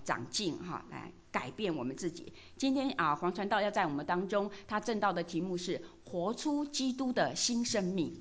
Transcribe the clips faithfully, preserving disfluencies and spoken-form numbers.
长进哈，来改变我们自己。今天啊，黄传道要在我们当中，他正道的题目是活出基督的新生命。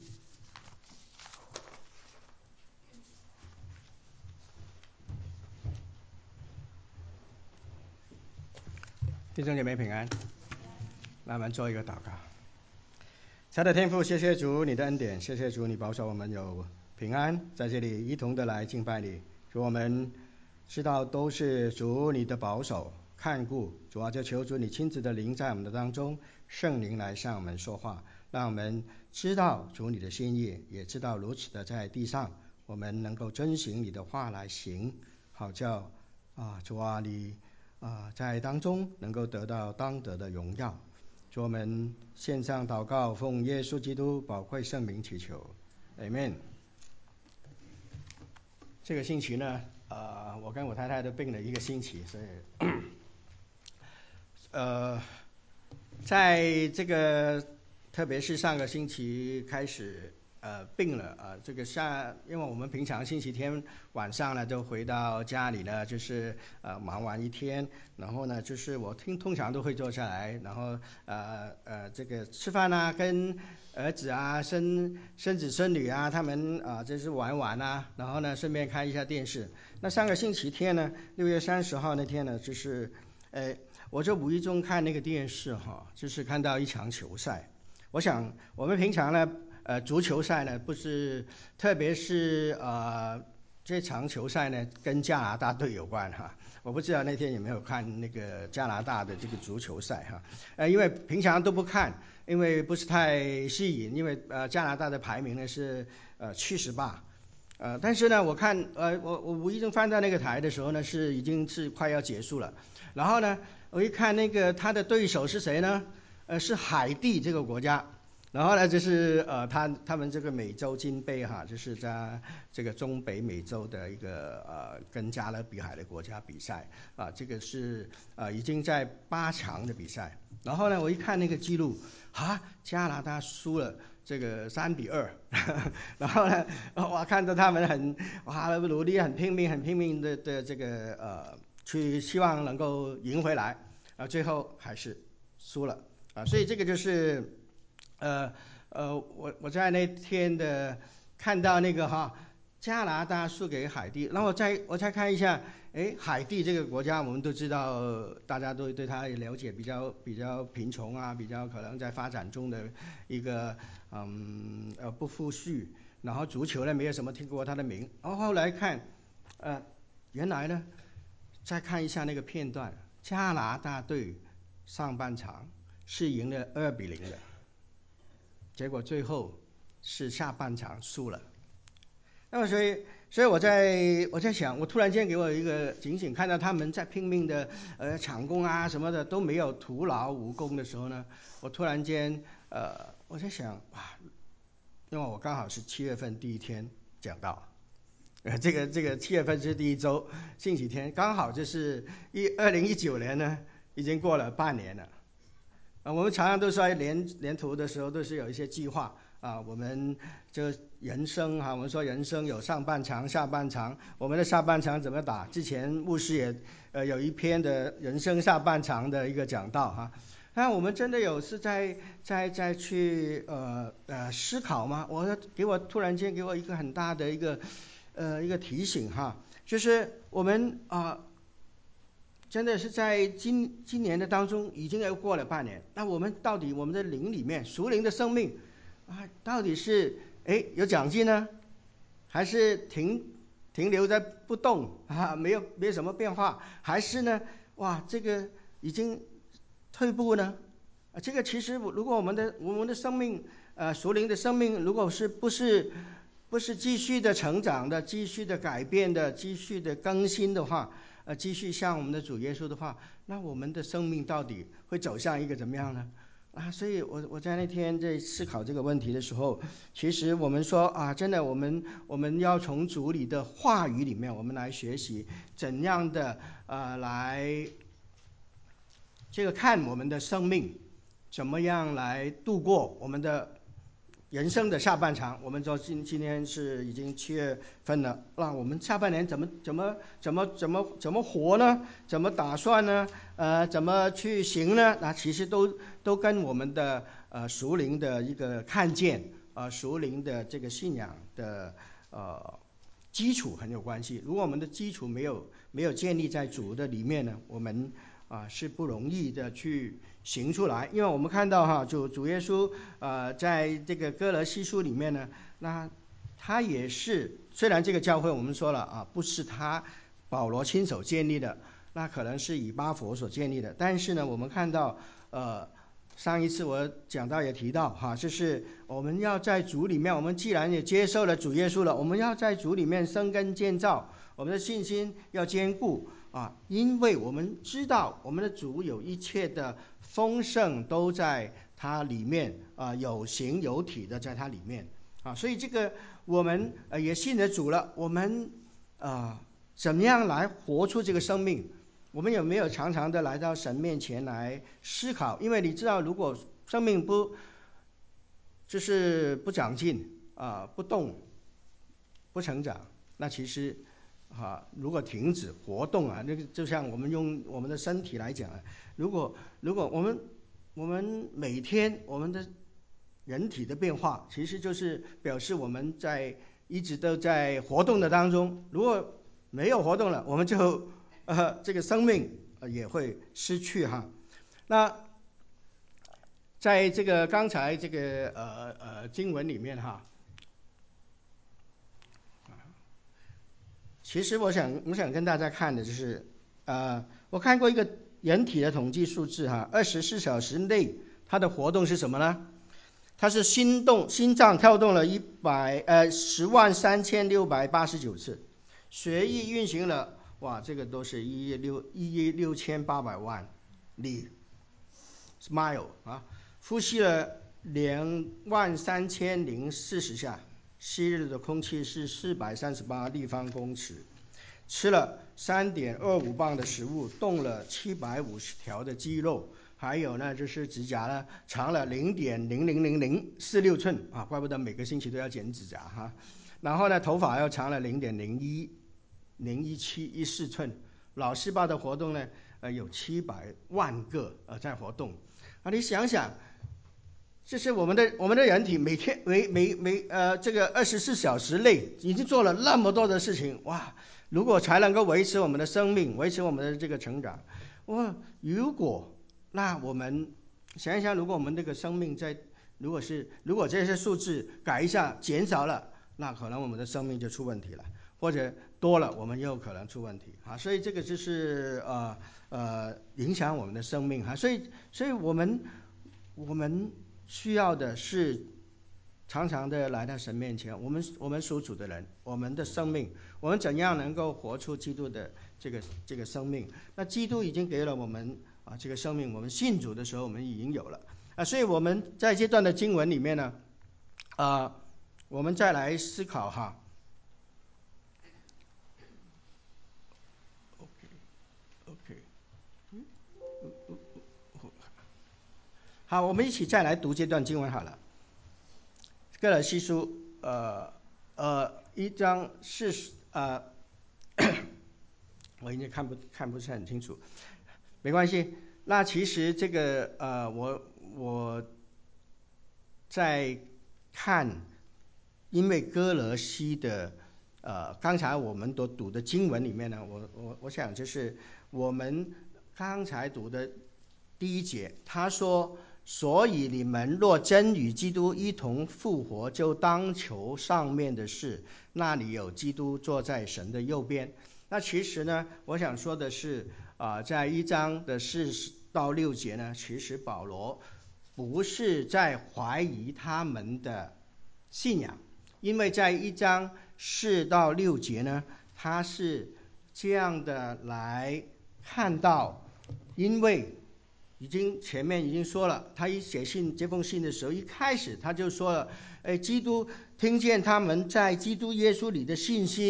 弟兄姐妹平安，那我们做一个祷告。亲爱的天父，谢谢主你的恩典，谢谢主你保守我们有平安，在这里一同的来敬拜你。主，我们知道都是主你的保守看顾，主啊，就求主你亲自的临在我们的当中，圣灵来向我们说话，让我们知道主你的心意，也知道如此的在地上我们能够遵行你的话来行，好叫啊主啊你啊在当中能够得到当得的荣耀。主，我们献上祷告，奉耶稣基督宝贵圣名祈求 Amen。 这个星期呢呃，我跟我太太都病了一个星期，所以呃，在这个特别是上个星期开始呃病了啊、呃，这个下，因为我们平常星期天晚上呢就回到家里呢，就是呃忙完一天，然后呢就是我听通常都会坐下来，然后呃呃这个吃饭啊，跟儿子啊、孙孙子孙女啊他们啊、呃、就是玩玩啊，然后呢顺便看一下电视。那上个星期天呢，六月三十号那天呢，就是呃我就无意中看那个电视哈，就是看到一场球赛。我想我们平常呢呃，足球赛呢，不是，特别是呃，这场球赛呢，跟加拿大队有关哈。我不知道那天有没有看那个加拿大的这个足球赛哈。呃，因为平常都不看，因为不是太吸引，因为呃，加拿大的排名呢是呃七十八，呃，但是呢，我看呃，我我无意中翻到那个台的时候呢，是已经是快要结束了。然后呢，我一看那个他的对手是谁呢？呃，是海地这个国家。然后呢，就是呃，他他们这个美洲金杯哈，就是在这个中北美洲的一个呃跟加勒比海的国家比赛啊，这个是呃已经在八强的比赛。然后呢，我一看那个记录啊，加拿大输了这个三比二，然后呢，我看到他们很哇努力、很拼命、很拼命的的这个呃去希望能够赢回来啊，最后还是输了啊，所以这个就是。呃呃，我我在那天的看到那个哈，加拿大输给海地，然后我再我再看一下，哎，海地这个国家我们都知道，大家都对它了解，比较比较贫穷啊，比较可能在发展中的一个嗯呃不富裕，然后足球呢没有什么听过它的名，然后后来看，呃，原来呢，再看一下那个片段，加拿大队上半场是赢了二比零的。结果最后是下半场输了，那么所以，所以我在我在想，我突然间给我一个警醒，看到他们在拼命的呃抢攻啊什么的都没有徒劳无功的时候呢，我突然间呃我在想哇，因为我刚好是七月份第一天讲到，呃这个这个七月份是第一周星期天，刚好就是一二零一九年呢已经过了半年了。啊，我们常常都说年年头的时候都是有一些计划啊，我们就人生哈、啊，我们说人生有上半场、下半场，我们的下半场怎么打？之前牧师也呃有一篇的人生下半场的一个讲道哈。那我们真的有是在在在去呃呃思考吗？我给我突然间给我一个很大的一个呃一个提醒哈，就是我们啊。呃真的是在今今年的当中已经又过了半年，那我们到底我们的灵里面属灵的生命啊，到底是哎有长进呢，还是停停留在不动啊，没有没有什么变化，还是呢哇这个已经退步呢？啊，这个其实如果我们的我们的生命呃属灵的生命如果是不是不是继续的成长的，继续的改变的，继续的更新的话。呃，继续像我们的主耶稣的话，那我们的生命到底会走向一个怎么样呢？啊，所以我我在那天在思考这个问题的时候，其实我们说啊，真的，我们我们要从主里的话语里面，我们来学习怎样的呃来这个看我们的生命，怎么样来度过我们的人生的下半场，我们说今今天是已经七月份了，那我们下半年怎么怎么怎么怎么怎么活呢？怎么打算呢？呃，怎么去行呢？那其实都都跟我们的呃属灵的一个看见啊、呃，属灵的这个信仰的呃基础很有关系。如果我们的基础没有没有建立在主的里面呢，我们啊、呃、是不容易的去行出来。因为我们看到哈，主主耶稣呃在这个哥罗西书里面呢，那他也是，虽然这个教会我们说了啊，不是他保罗亲手建立的，那可能是以巴弗所建立的，但是呢，我们看到呃上一次我讲到也提到哈，就是我们要在主里面，我们既然也接受了主耶稣了，我们要在主里面生根建造，我们的信心要坚固啊，因为我们知道我们的主有一切的丰盛都在它里面啊，有形有体的在它里面啊，所以这个我们呃也信了主了，我们啊怎么样来活出这个生命？我们有没有常常的来到神面前来思考？因为你知道，如果生命不就是不长进啊、呃，不动，不成长，那其实啊，如果停止活动啊，那个就像我们用我们的身体来讲啊，如果如果我们我们每天我们的人体的变化，其实就是表示我们在一直都在活动的当中。如果没有活动了，我们就呃这个生命也会失去哈。那在这个刚才这个呃呃经文里面哈，其实我想我想跟大家看的就是，呃，我看过一个人体的统计数字哈，二十四小时内它的活动是什么呢？它是心动，心脏跳动了一百呃十万三千六百八十九次，血液运行了，哇，这个都是一亿六一亿六千八百万里 ，mile 啊，呼吸了两万三千零四十下。吸入的空气是四百三十八立方公尺，吃了三点二五磅的食物，动了七百五十条的肌肉，还有呢就是指甲呢长了零点零零零零四六寸啊，怪不得每个星期都要剪指甲哈。然后呢头发又长了零点零一零一七一四寸，脑细胞的活动呢呃有七百万个呃在活动啊，你想想。就是我们的我们的人体每天每每每呃这个二十四小时内已经做了那么多的事情哇！如果才能够维持我们的生命，维持我们的这个成长，哇！如果那我们想一想，如果我们这个生命在如果是如果这些数字改一下减少了，那可能我们的生命就出问题了，或者多了我们又可能出问题啊！所以这个就是呃呃影响我们的生命哈！所以所以我们我们。需要的是常常的来到神面前，我们我们属主的人，我们的生命，我们怎样能够活出基督的这个这个生命？那基督已经给了我们啊这个生命，我们信主的时候我们已经有了啊，所以我们在这段的经文里面呢，啊、呃，我们再来思考哈。好，我们一起再来读这段经文好了。哥罗西书，呃呃，一章四十，呃，我已经看不看不是很清楚，没关系。那其实这个呃，我我在看，因为哥罗西的呃，刚才我们都读的经文里面呢，我我我想就是我们刚才读的第一节，他说。所以你们若真与基督一同复活，就当求上面的事，那里有基督坐在神的右边。那其实呢，我想说的是啊、呃，在一章的四到六节呢，其实保罗不是在怀疑他们的信仰，因为在一章四到六节呢，他是这样的来看到，因为已经前面已经说了，他一写信这封信的时候，一开始他就说了，哎，基督听见他们在基督耶稣里的信心，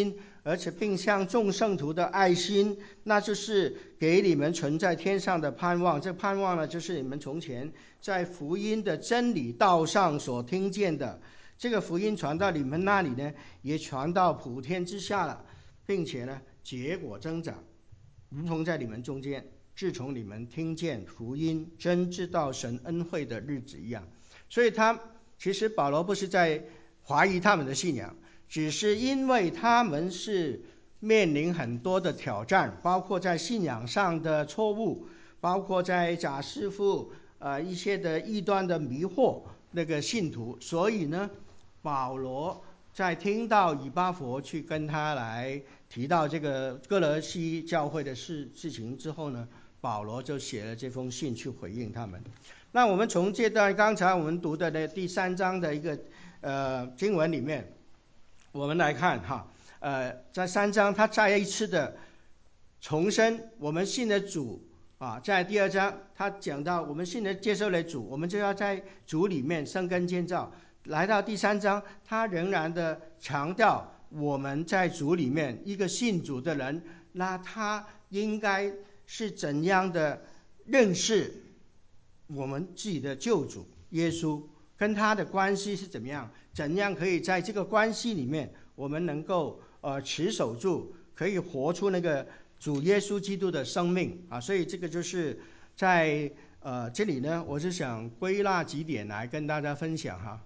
而且并向众圣徒的爱心，那就是给你们存在天上的盼望。这盼望呢，就是你们从前在福音的真理道上所听见的，这个福音传到你们那里呢，也传到普天之下了，并且呢结果增长，如同在你们中间自从你们听见福音，真知道神恩惠的日子一样。所以他其实保罗不是在怀疑他们的信仰，只是因为他们是面临很多的挑战，包括在信仰上的错误，包括在假师傅呃一些的异端的迷惑那个信徒。所以呢，保罗在听到以巴弗去跟他来提到这个哥罗西教会的事事情之后呢，保罗就写了这封信去回应他们。那我们从这段刚才我们读的第三章的一个呃经文里面，我们来看哈，呃，在三章他再一次的重申我们信的主啊，在第二章他讲到我们信的接受了主，我们就要在主里面生根建造。来到第三章，他仍然的强调我们在主里面一个信主的人，那他应该是怎样的认识我们自己的救主耶稣，跟他的关系是怎么样，怎样可以在这个关系里面我们能够呃持守住，可以活出那个主耶稣基督的生命啊。所以这个就是在呃这里呢，我是想归纳几点来跟大家分享哈。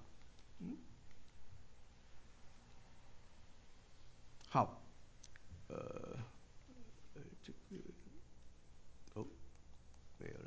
好，呃，这个哦没有了。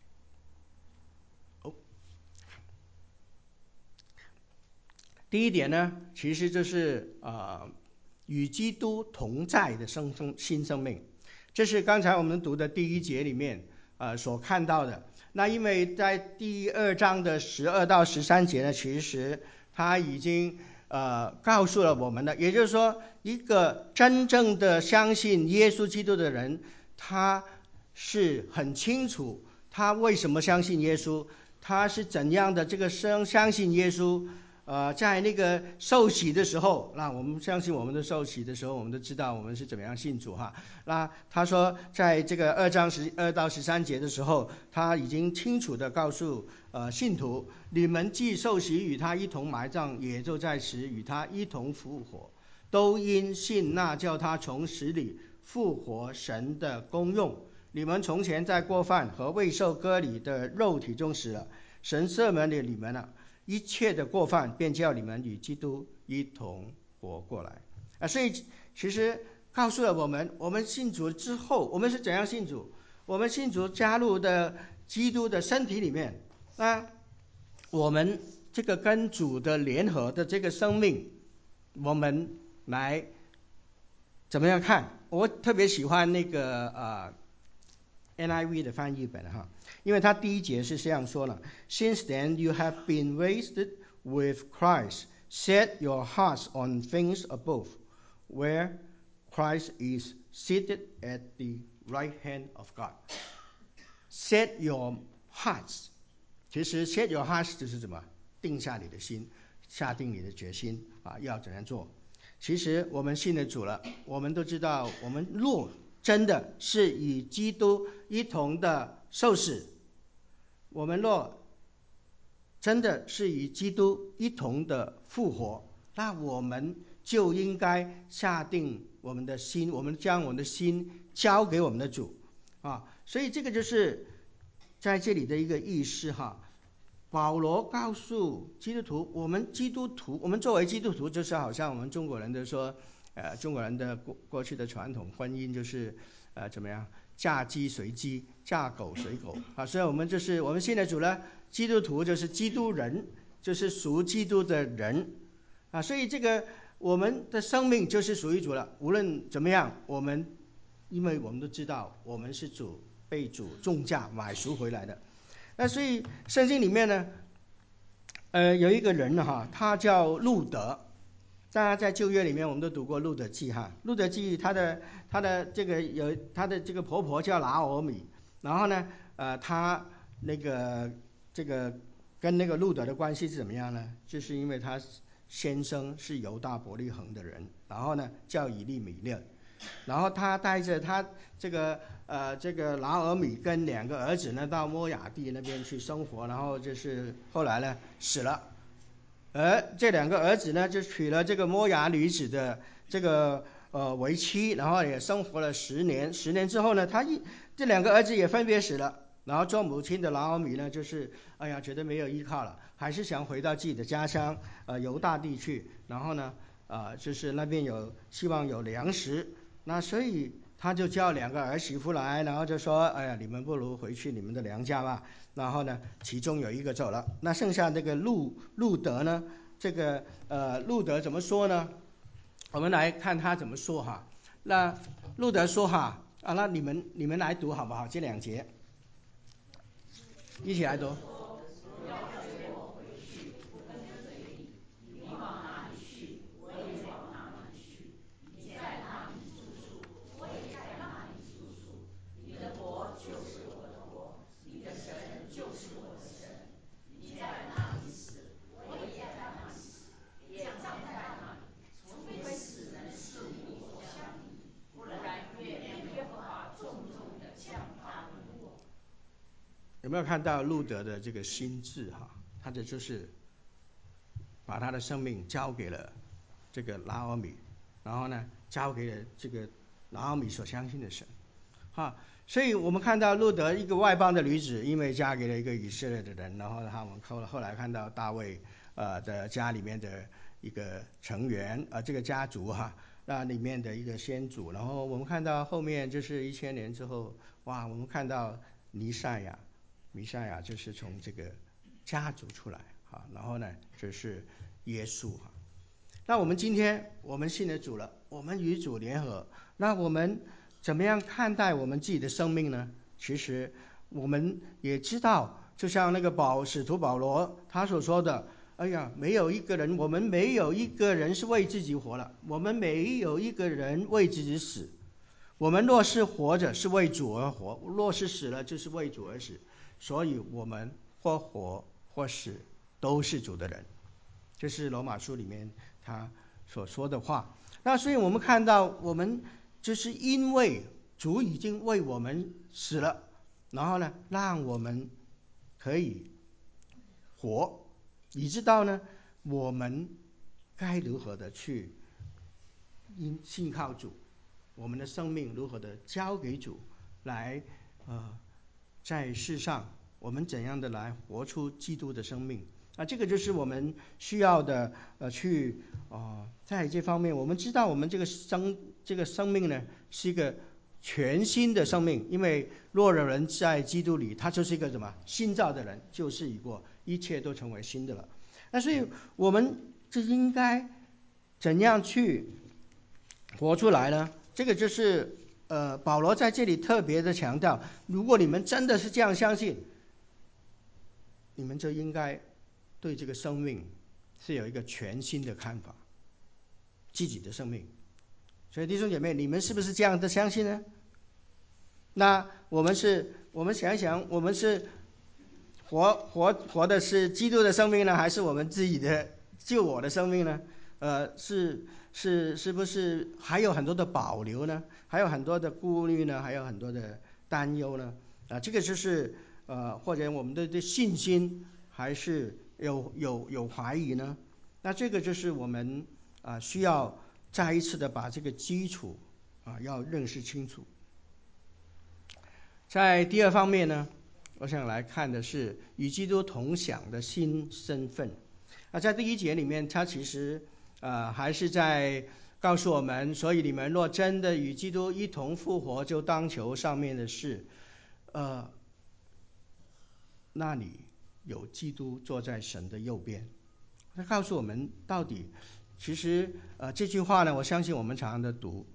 第一点呢，其实就是呃与基督同在的生生新生命，这是刚才我们读的第一节里面呃所看到的。那因为在第二章的十二到十三节呢，其实他已经呃告诉了我们了，也就是说，一个真正的相信耶稣基督的人，他是很清楚他为什么相信耶稣，他是怎样的这个生相信耶稣。呃，在那个受洗的时候，那我们相信我们的受洗的时候，我们都知道我们是怎么样信主哈。那他说，在这个二章十二到十三节的时候，他已经清楚的告诉呃信徒，你们既受洗与他一同埋葬，也就在此与他一同复活，都因信那叫他从死里复活神的功用。你们从前在过犯和未受割礼的肉体中死了，神赦免了你们了。一切的过犯便叫你们与基督一同活过来啊！所以其实告诉了我们，我们信主之后，我们是怎样信主？我们信主加入的基督的身体里面，那我们这个跟主的联合的这个生命，我们来怎么样看？我特别喜欢那个呃 N I V 的翻译本哈。因为他第一节是这样说了 Since then you have been raised with Christ, set your hearts on things above, where Christ is seated at the right hand of God. Set your hearts, 其实 set your hearts 就是什么？定下你的心，下定你的决心啊，要怎样做。其实我们信了主了，我们都知道，我们若真的是与基督一同的受死，我们若真的是与基督一同的复活，那我们就应该下定我们的心，我们将我们的心交给我们的主啊。所以这个就是在这里的一个意思哈。保罗告诉基督徒，我们基督徒，我们作为基督徒，就是好像我们中国人的说，呃，中国人的过过去的传统婚姻就是呃怎么样？嫁鸡随鸡，嫁狗随狗啊！所以我们就是我们信的主呢，基督徒就是基督人，就是属基督的人啊！所以这个我们的生命就是属于主了。无论怎么样，我们因为我们都知道，我们是主被主重价买赎回来的。那所以圣经里面呢，呃，有一个人呢哈，他叫路德。大家在旧约里面我们都读过路德记哈，路德记他的他的这个有他的这个婆婆叫拿俄米，然后呢，呃，他那个这个跟那个路德的关系是怎么样呢？就是因为他先生是犹大伯利恒的人，然后呢叫以利米勒，然后他带着他这个呃这个拿俄米跟两个儿子呢到摩亚地那边去生活，然后就是后来呢死了，而这两个儿子呢就娶了这个摩亚女子的这个呃为妻，然后也生活了十年。十年之后呢，他一这两个儿子也分别死了。然后做母亲的拿俄米呢，就是哎呀觉得没有依靠了，还是想回到自己的家乡呃犹大地去。然后呢呃就是那边有希望有粮食，那所以他就叫两个儿媳妇来，然后就说哎呀你们不如回去你们的娘家吧。然后呢其中有一个走了，那剩下那个路路德呢，这个呃路德怎么说呢？我们来看他怎么说哈。那路德说哈啊，那你们你们来读好不好？这两节一起来读。有没有看到路德的这个心智哈？他的就是把他的生命交给了这个拿俄米，然后呢交给了这个拿俄米所相信的神哈。所以我们看到路德一个外邦的女子，因为嫁给了一个以色列的人，然后他们后后来看到大卫呃的家里面的一个成员呃这个家族哈，那里面的一个先祖，然后我们看到后面就是一千年之后，哇，我们看到弥赛亚。弥赛亚就是从这个家族出来啊，然后呢就是耶稣哈。那我们今天我们信了主了，我们与主联合，那我们怎么样看待我们自己的生命呢？其实我们也知道，就像那个保使徒保罗他所说的，哎呀，没有一个人，我们没有一个人是为自己活了，我们没有一个人为自己死。我们若是活着是为主而活，若是死了就是为主而死。所以我们或活或死都是主的人，这是罗马书里面他所说的话。那所以我们看到，我们就是因为主已经为我们死了，然后呢让我们可以活，你知道呢我们该如何的去因信靠主，我们的生命如何的交给主来呃在世上我们怎样的来活出基督的生命啊？这个就是我们需要的呃去啊、呃，在这方面我们知道我们这个生这个生命呢是一个全新的生命，因为若有人在基督里，他就是一个什么新造的人，旧事已过，一切都成为新的了。那所以我们就应该怎样去活出来呢？这个就是呃，保罗在这里特别的强调，如果你们真的是这样相信，你们就应该对这个生命是有一个全新的看法，自己的生命。所以弟兄姐妹，你们是不是这样的相信呢？那我们是，我们想一想，我们是活活活的是基督的生命呢，还是我们自己的救我的生命呢？呃，是是是不是还有很多的保留呢？还有很多的顾虑呢？还有很多的担忧呢？啊，这个就是呃，或者我们的的信心还是有有有怀疑呢？那这个就是我们啊、呃、需要再一次的把这个基础啊要认识清楚。在第二方面呢，我想来看的是与基督同享的新身份。那在第一节里面，他其实呃还是在告诉我们，所以你们若真的与基督一同复活，就当求上面的事。呃，那里有基督坐在神的右边。他告诉我们到底，其实呃这句话呢，我相信我们常常的读，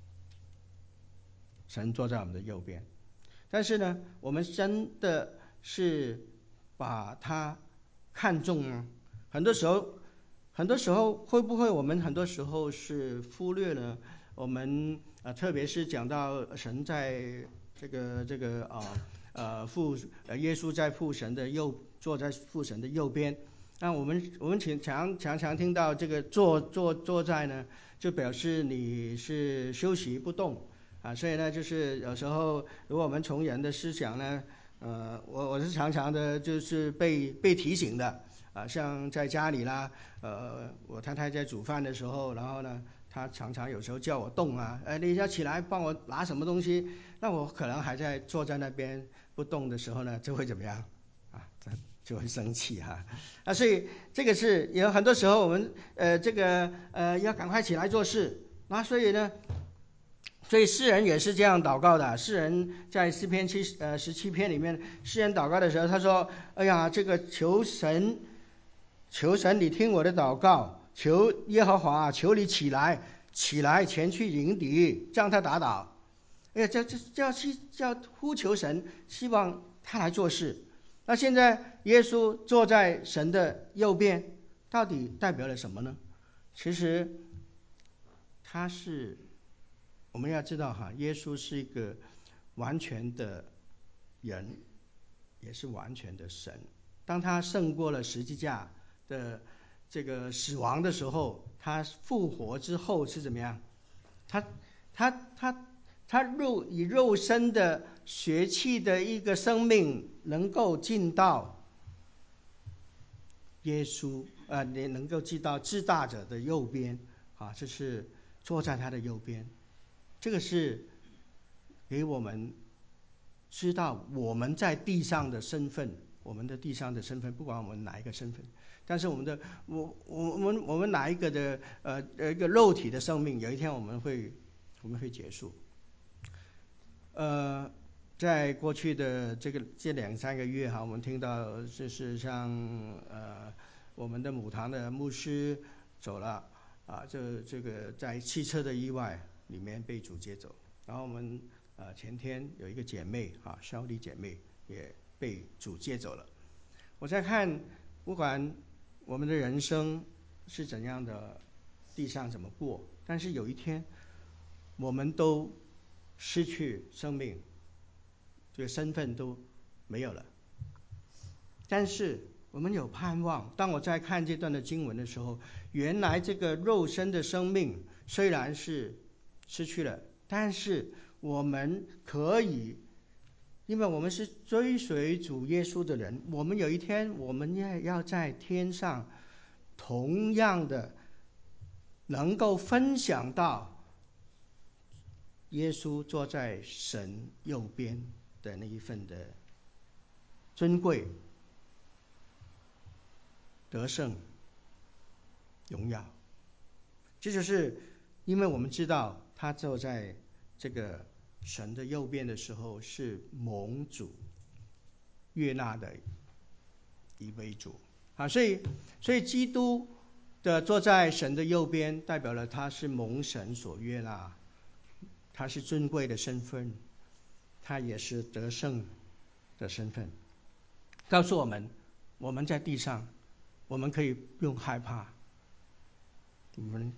神坐在我们的右边。但是呢，我们真的是把它看重吗？很多时候，很多时候会不会我们很多时候是忽略了我们啊、呃，特别是讲到神在这个这个啊呃父呃耶稣在父神的右坐在父神的右边那我们我们常常常常听到这个坐坐坐在呢，就表示你是休息不动啊，所以呢，就是有时候如果我们从人的思想呢，呃，我我是常常的就是被被提醒的啊，像在家里啦，呃，我太太在煮饭的时候，然后呢，她常常有时候叫我动啊，哎，你要起来帮我拿什么东西，那我可能还在坐在那边不动的时候呢，就会怎么样啊？就会生气哈、啊，啊，所以这个是有很多时候我们呃这个呃要赶快起来做事，那所以呢，所以诗人也是这样祷告的。诗人在诗篇七呃十七篇里面，诗人祷告的时候，他说：“哎呀，这个求神，求神你听我的祷告，求耶和华，求你起来，起来前去迎敌，将他打倒。”哎呀，这这叫去叫呼求神，希望他来做事。那现在耶稣坐在神的右边，到底代表了什么呢？其实他是，我们要知道哈，耶稣是一个完全的人，也是完全的神。当他胜过了十字架的这个死亡的时候，他复活之后是怎么样？他他他他肉以肉身的血气的一个生命，能够进到耶稣呃，你能够进到至大者的右边啊，这是坐在他的右边。这个是给我们知道我们在地上的身份，我们的地上的身份，不管我们哪一个身份，但是我们的我我我们我们哪一个的呃呃一个肉体的生命，有一天我们会我们会结束。呃，在过去的这个这两三个月哈，我们听到就是像呃我们的母堂的牧师走了啊，这这个在汽车的意外里面被主接走，然后我们呃前天有一个姐妹啊，肖丽姐妹也被主接走了。我在看，不管我们的人生是怎样的，地上怎么过，但是有一天我们都失去生命，这个身份都没有了。但是我们有盼望。当我在看这段的经文的时候，原来这个肉身的生命虽然是失去了，但是我们可以，因为我们是追随主耶稣的人，我们有一天我们也要在天上同样的能够分享到耶稣坐在神右边的那一份的尊贵、得胜、荣耀。这就是因为我们知道他坐在这个神的右边的时候是蒙主悦纳的一位主啊，所以所以基督的坐在神的右边，代表了他是蒙神所悦纳，他是尊贵的身份，他也是得胜的身份，告诉我们我们在地上我们可以不用害怕，我们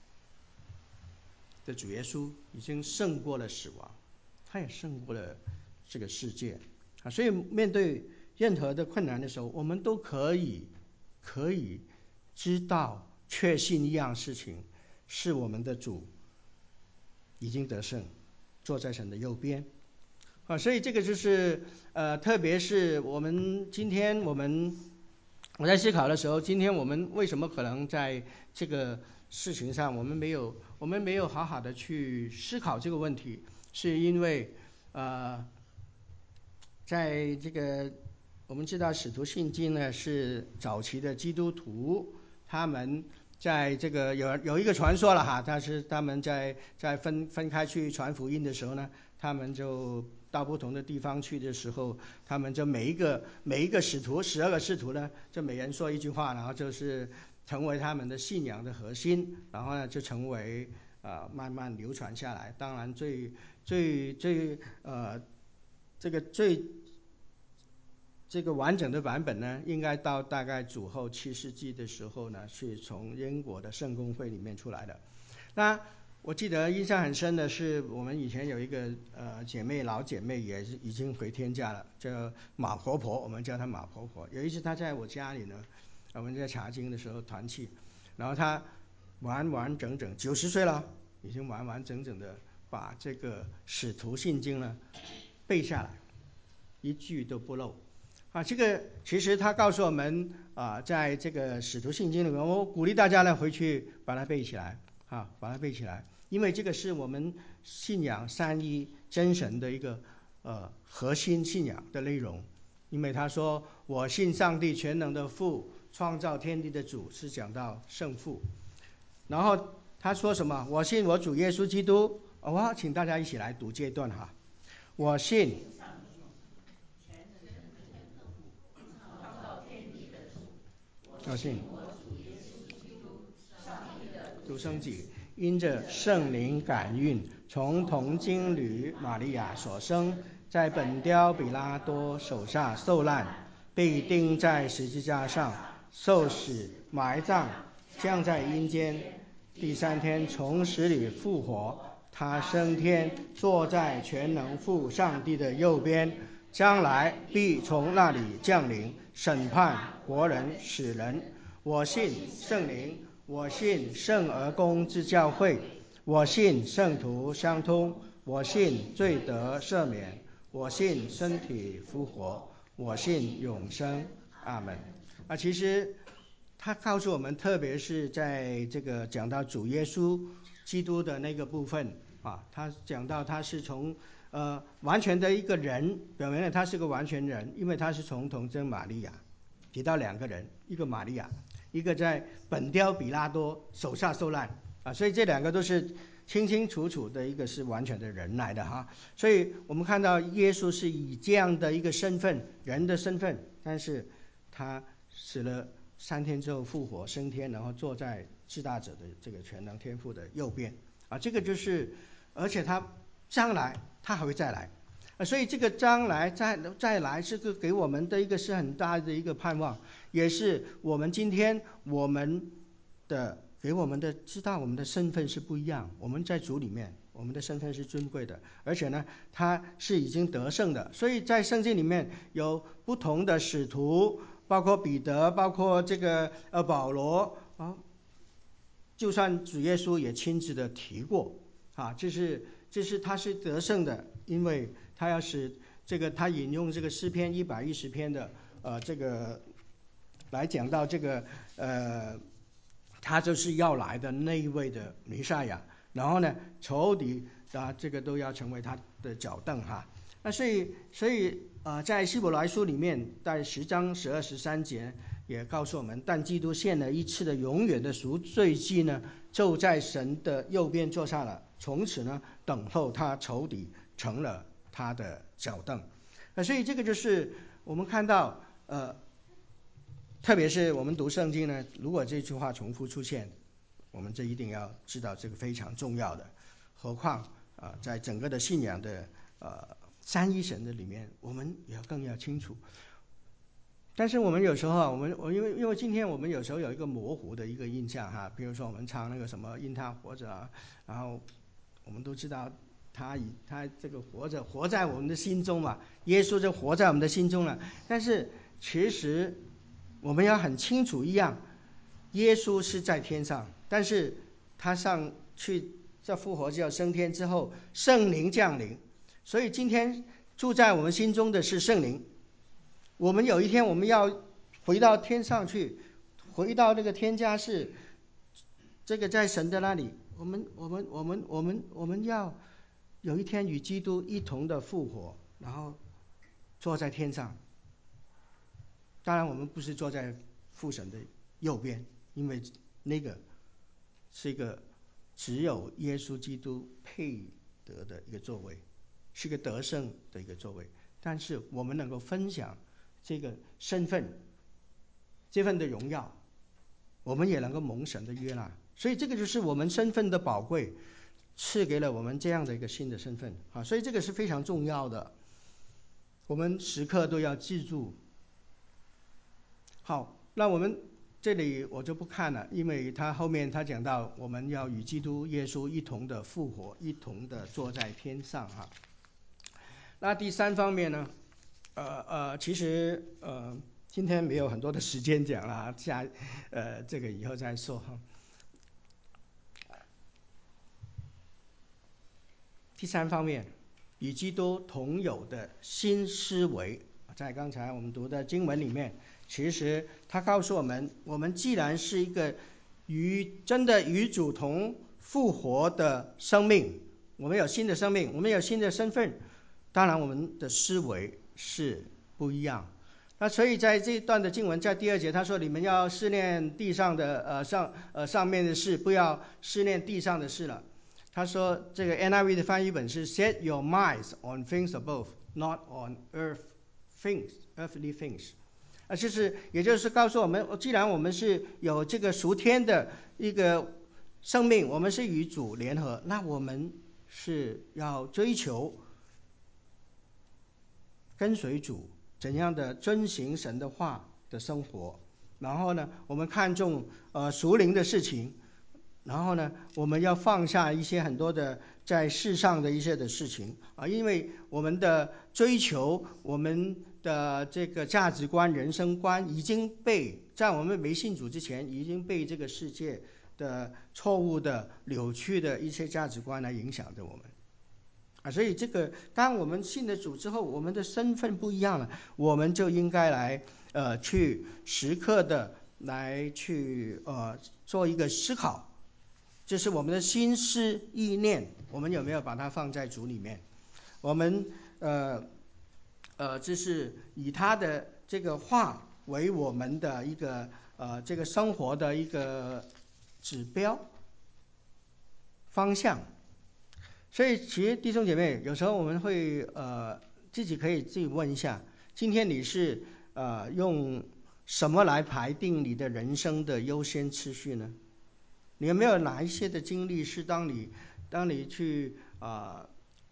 的主耶稣已经胜过了死亡，他也胜过了这个世界啊，所以面对任何的困难的时候，我们都可以可以知道确信一样事情，是我们的主已经得胜，坐在神的右边啊，所以这个就是呃，特别是我们今天我们我在思考的时候，今天我们为什么可能在这个事情上我们没有我们没有好好的去思考这个问题，是因为呃，在这个我们知道使徒信经呢是早期的基督徒，他们在这个有有一个传说了哈，但是他们在在分分开去传福音的时候呢，他们就到不同的地方去的时候，他们就每一个每一个使徒十二个使徒呢，就每人说一句话，然后就是成为他们的信仰的核心，然后呢就成为呃慢慢流传下来。当然最最最呃这个最这个完整的版本呢，应该到大概主后七世纪的时候呢，是从英国的圣公会里面出来的。那我记得印象很深的是，我们以前有一个呃姐妹老姐妹也是已经回天家了，叫马婆婆，我们叫她马婆婆。有一次她在我家里呢， 我们在查经的时候团契，然后他完完整整九十岁了，已经完完整整的把这个使徒信经呢背下来，一句都不漏啊。这个其实他告诉我们啊，在这个使徒信经里面，我鼓励大家呢回去把它背起来啊，把它背起来，因为这个是我们信仰三一真神的一个呃核心信仰的内容。因为他说我信上帝全能的父，创造天地的主，是讲到圣父。然后他说什么？我信我主耶稣基督。我、哦、请大家一起来读这一段哈。我信我信独生子，因着圣灵感孕，从童经女玛利亚所生，在本雕比拉多手下受难，被钉在十字架上，受死，埋葬，降在阴间，第三天从死里复活。他升天，坐在全能父上帝的右边，将来必从那里降临，审判活人死人。我信圣灵，我信圣而公之教会，我信圣徒相通，我信罪得赦免，我信身体复活，我信永生。阿们。啊，其实他告诉我们，特别是在这个讲到主耶稣基督的那个部分啊，他讲到他是从呃完全的一个人，表明了他是个完全人，因为他是从童贞玛利亚，提到两个人，一个玛利亚，一个在本雕比拉多手下受难啊，所以这两个都是清清楚楚的，一个是完全的人来的哈。所以我们看到耶稣是以这样的一个身份，人的身份，但是他死了三天之后复活升天，然后坐在至大者的这个全能天父的右边啊，这个就是，而且他将来他还会再来啊，所以这个将来再再来是个给我们的一个是很大的一个盼望，也是我们今天我们的给我们的知道我们的身份是不一样，我们在主里面我们的身份是尊贵的，而且呢他是已经得胜的，所以在圣经里面有不同的使徒，包括彼得，包括这个呃保罗啊，就算主耶稣也亲自的提过啊，这是这是他是得胜的，因为他要使这个他引用这个诗篇一百一十篇的呃这个来讲到这个呃他就是要来的那一位的弥赛亚，然后呢仇敌啊这个都要成为他的脚凳哈。那所以所以呃在希伯来书里面在十章十二十三节也告诉我们，但基督献了一次的永远的赎罪祭呢，就在神的右边坐下了，从此呢等候他仇敌，成了他的脚凳。那所以这个就是我们看到呃特别是我们读圣经呢，如果这句话重复出现，我们这一定要知道这个非常重要的，何况啊、呃、在整个的信仰的呃三一神的里面，我们也要更要清楚。但是我们有时候啊，我们我因为因为今天我们有时候有一个模糊的一个印象哈，比如说我们唱那个什么因他活着啊，然后我们都知道他以他这个活着活在我们的心中嘛，耶稣就活在我们的心中了。但是其实我们要很清楚一样，耶稣是在天上，但是他上去在复活之后升天之后，圣灵降临，所以今天住在我们心中的是圣灵。我们有一天我们要回到天上去，回到那个天家室，这个在神的那里，我们我们我们我们我们要有一天与基督一同的复活，然后坐在天上。当然我们不是坐在父神的右边，因为那个是一个只有耶稣基督配得的一个座位，是一个得胜的一个座位。但是我们能够分享这个身份，这份的荣耀，我们也能够蒙神的悦纳，所以这个就是我们身份的宝贵，赐给了我们这样的一个新的身份啊，所以这个是非常重要的，我们时刻都要记住。好，那我们这里我就不看了，因为他后面他讲到我们要与基督耶稣一同的复活，一同的坐在天上哈。那第三方面呢，呃呃，其实呃今天没有很多的时间讲了，下呃这个以后再说哈。第三方面，与基督同有的新思维，在刚才我们读的经文里面，其实他告诉我们，我们既然是一个与真的与主同复活的生命，我们有新的生命，我们有新的身份，当然我们的思维是不一样。那所以在这一段的经文，在第二节他说，你们要思念地上的呃上呃上面的事，不要思念地上的事了。他说这个 N I V 的翻译本是 Set your minds on things above, not on earth things, earthly things。啊，就是也就是告诉我们，既然我们是有这个属天的一个生命，我们是与主联合，那我们是要追求跟随主，怎样的遵行神的话的生活。然后呢，我们看重呃属灵的事情。然后呢，我们要放下一些很多的在世上的一些的事情啊，因为我们的追求，我们的这个价值观、人生观已经被在我们没信主之前，已经被这个世界的错误的、扭曲的一些价值观来影响着我们啊。所以这个，当我们信了主之后，我们的身份不一样了，我们就应该来呃去时刻的来去呃做一个思考。就是我们的心思意念，我们有没有把它放在主里面？我们呃呃，就是以他的这个话为我们的一个呃这个生活的一个指标方向。所以其实弟兄姐妹，有时候我们会呃自己可以自己问一下，今天你是呃用什么来排定你的人生的优先次序呢？你有没有哪一些的经历是当你当你去啊、呃、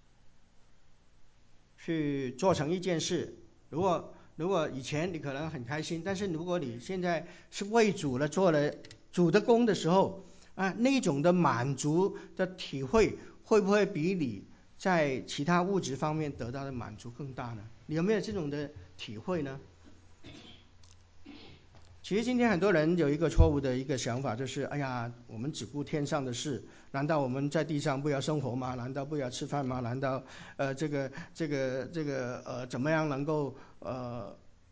去做成一件事，如果如果以前你可能很开心，但是如果你现在是为主了做了主的工的时候啊，那种的满足的体会会不会比你在其他物质方面得到的满足更大呢？你有没有这种的体会呢？其实今天很多人有一个错误的一个想法，就是哎呀，我们只顾天上的事，难道我们在地上不要生活吗？难道不要吃饭吗？难道呃这个这个这个呃怎么样能够呃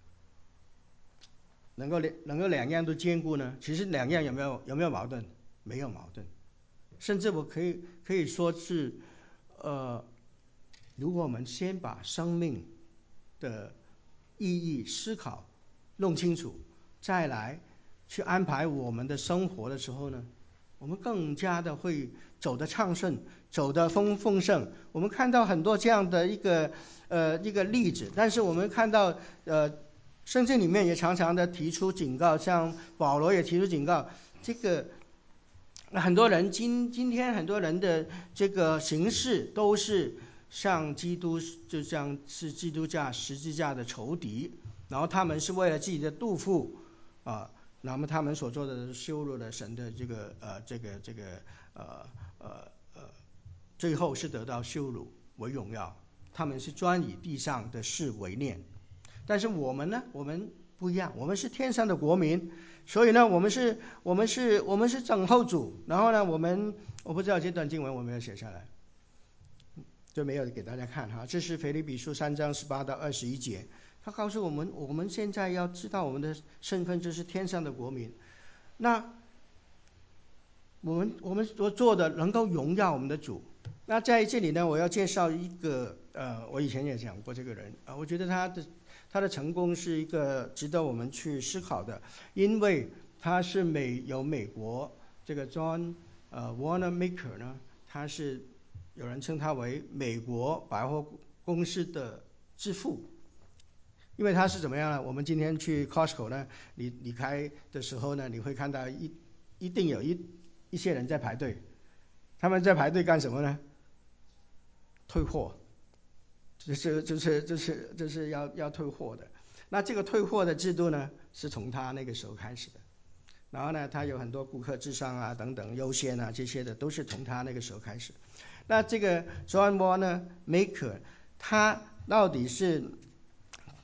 能够能够两样都兼顾呢？其实两样有没有有没有矛盾？没有矛盾，甚至我可以可以说是呃，如果我们先把生命的意义思考弄清楚，再来去安排我们的生活的时候呢，我们更加的会走得畅顺，走得丰丰盛。我们看到很多这样的一个呃一个例子，但是我们看到呃圣经里面也常常的提出警告，像保罗也提出警告，这个很多人今今天很多人的这个形式都是像基督，就像是基督架十字架的仇敌，然后他们是为了自己的肚腹啊，那么他们所做的羞辱了神的这个呃这个这个呃呃呃，最后是得到羞辱为荣耀，他们是专以地上的事为念。但是我们呢，我们不一样，我们是天上的国民，所以呢，我们是我们是我们是等候主。然后呢，我们我不知道这段经文我没有写下来，就没有给大家看哈。这是腓立比书三章十八到二十一节，他告诉我们，我们现在要知道我们的身份就是天上的国民。那我们我们所做的能够荣耀我们的主。那在这里呢，我要介绍一个呃，我以前也讲过这个人啊、呃，我觉得他的他的成功是一个值得我们去思考的，因为他是美有美国这个 John 呃 Wanamaker 呢，他是有人称他为美国百货公司的之父。因为他是怎么样呢？我们今天去 Costco 呢，你离开的时候呢，你会看到一一定有一一些人在排队，他们在排队干什么呢？退货，就是就是就是就是要要退货的。那这个退货的制度呢，是从他那个时候开始的。然后呢，他有很多顾客至上啊，等等优先啊，这些的都是从他那个时候开始。那这个 John Wanamaker 他到底是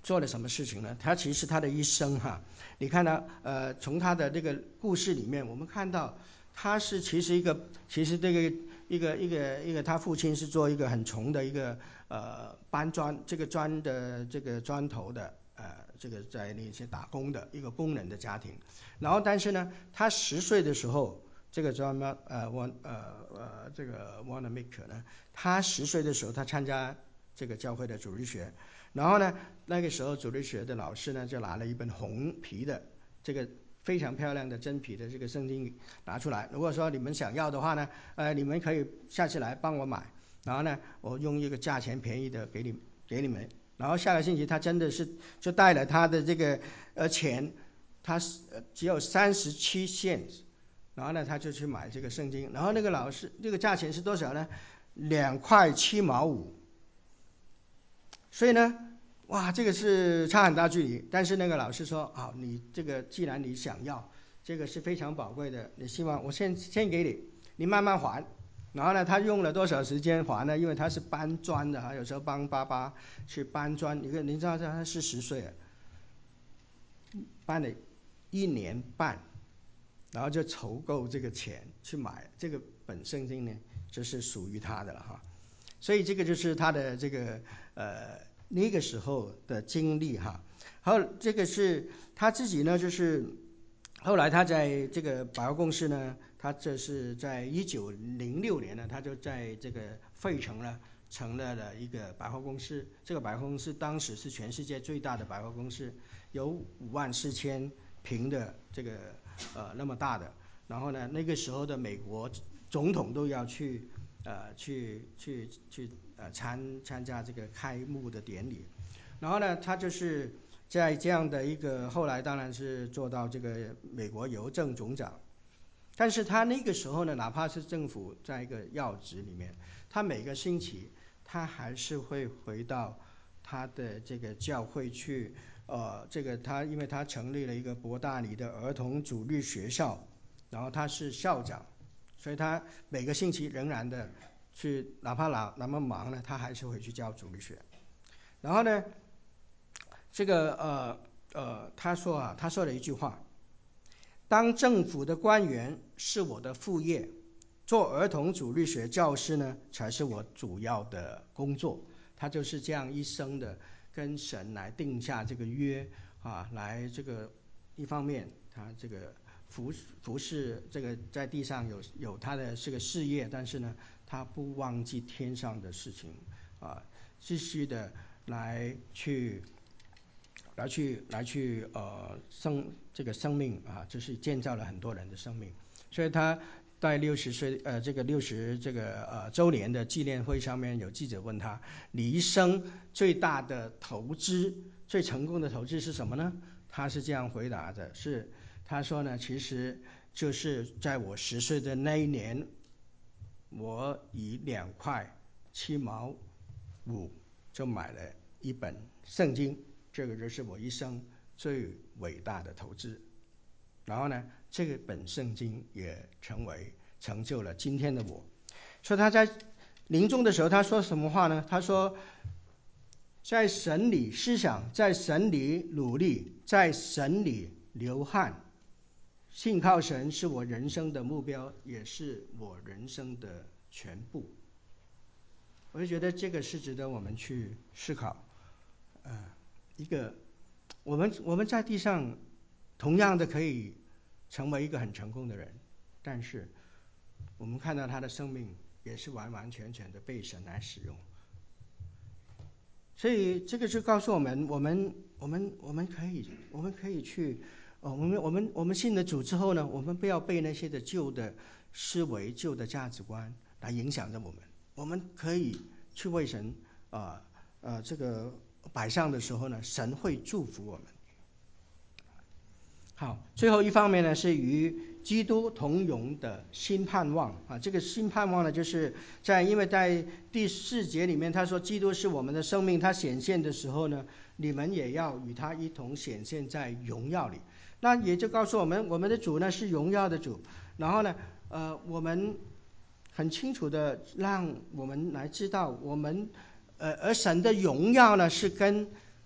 做了什么事情呢？他其实他的一生哈，你看他呃，从他的这个故事里面，我们看到他是其实一个，其实这个一个一个一个他父亲是做一个很穷的一个呃搬砖这个砖的这个砖头的呃这个在那些打工的一个工人的家庭，然后但是呢，他十岁的时候。这个 John 呃 Wan 呃呃这个 Wanamaker 呢，他十岁的时候，他参加这个教会的主日学，然后呢，那个时候主日学的老师呢，就拿了一本红皮的这个非常漂亮的真皮的这个圣经拿出来。如果说你们想要的话呢，呃，你们可以下次来帮我买，然后呢，我用一个价钱便宜的给你给你们。然后下个星期他真的是就带了他的这个呃钱，他只有三十七 cents。然后呢，他就去买这个圣经，然后那个老师，这个价钱是多少呢？两块七毛五。所以呢，哇，这个是差很大距离。但是那个老师说，啊，你这个既然你想要，这个是非常宝贵的，你希望我先先给你，你慢慢还。然后呢，他用了多少时间还呢？因为他是搬砖的，他有时候帮爸爸去搬砖。你看，您知道他是十岁，搬了一年半。然后就筹够这个钱去买这个本圣经呢，就是属于他的了哈。所以这个就是他的这个呃那个时候的经历哈。然后这个是他自己呢，就是后来他在这个百货公司呢，他这是在一九零六年呢，他就在这个费城呢成立了一个百货公司。这个百货公司当时是全世界最大的百货公司，有五万四千平的这个。呃，那么大的，然后呢，那个时候的美国总统都要去，呃，去去去呃参参加这个开幕的典礼，然后呢，他就是在这样的一个，后来当然是做到这个美国邮政总长，但是他那个时候呢，哪怕是政府在一个要职里面，他每个星期他还是会回到他的这个教会去。呃，这个他因为他成立了一个伯大尼的儿童主日学校，然后他是校长，所以他每个星期仍然的去，哪怕哪那么忙呢，他还是会去教主日学。然后呢，这个呃呃，他说啊，他说了一句话：当政府的官员是我的副业，做儿童主日学教师呢，才是我主要的工作。他就是这样一生的。跟神来定下这个约啊，来这个一方面他这个服服侍这个在地上有有他的这个事业，但是呢，他不忘记天上的事情啊，继续的来去来去来去呃生这个生命啊，就是建造了很多人的生命，所以他。在六十岁呃这个六十这个呃周年的纪念会上面，有记者问他：你一生最大的投资、最成功的投资是什么呢？他是这样回答的：是他说呢，其实就是在我十岁的那一年，我以两块七毛五就买了一本圣经，这个就是我一生最伟大的投资。然后呢，这个本圣经也成为成就了今天的我。所以他在临终的时候他说什么话呢？他说在神里思想，在神里努力，在神里流汗，信靠神是我人生的目标，也是我人生的全部。我就觉得这个是值得我们去思考。呃，一个我们我们在地上同样的可以成为一个很成功的人，但是我们看到他的生命也是完完全全的被神来使用。所以这个就告诉我们，我们我们我们可以我们可以去，呃，我们我们我们信了主之后呢，我们不要被那些的旧的思维、旧的价值观来影响着我们。我们可以去为神啊呃, 呃这个摆上的时候呢，神会祝福我们。好，最后一方面呢，是与基督同荣的新盼望啊。这个新盼望呢，就是在因为在第四节里面他说基督是我们的生命，他显现的时候呢，你们也要与他一同显现在荣耀里。那也就告诉我们，我们的主呢是荣耀的主，然后呢呃我们很清楚的让我们来知道我们呃而神的荣耀呢是跟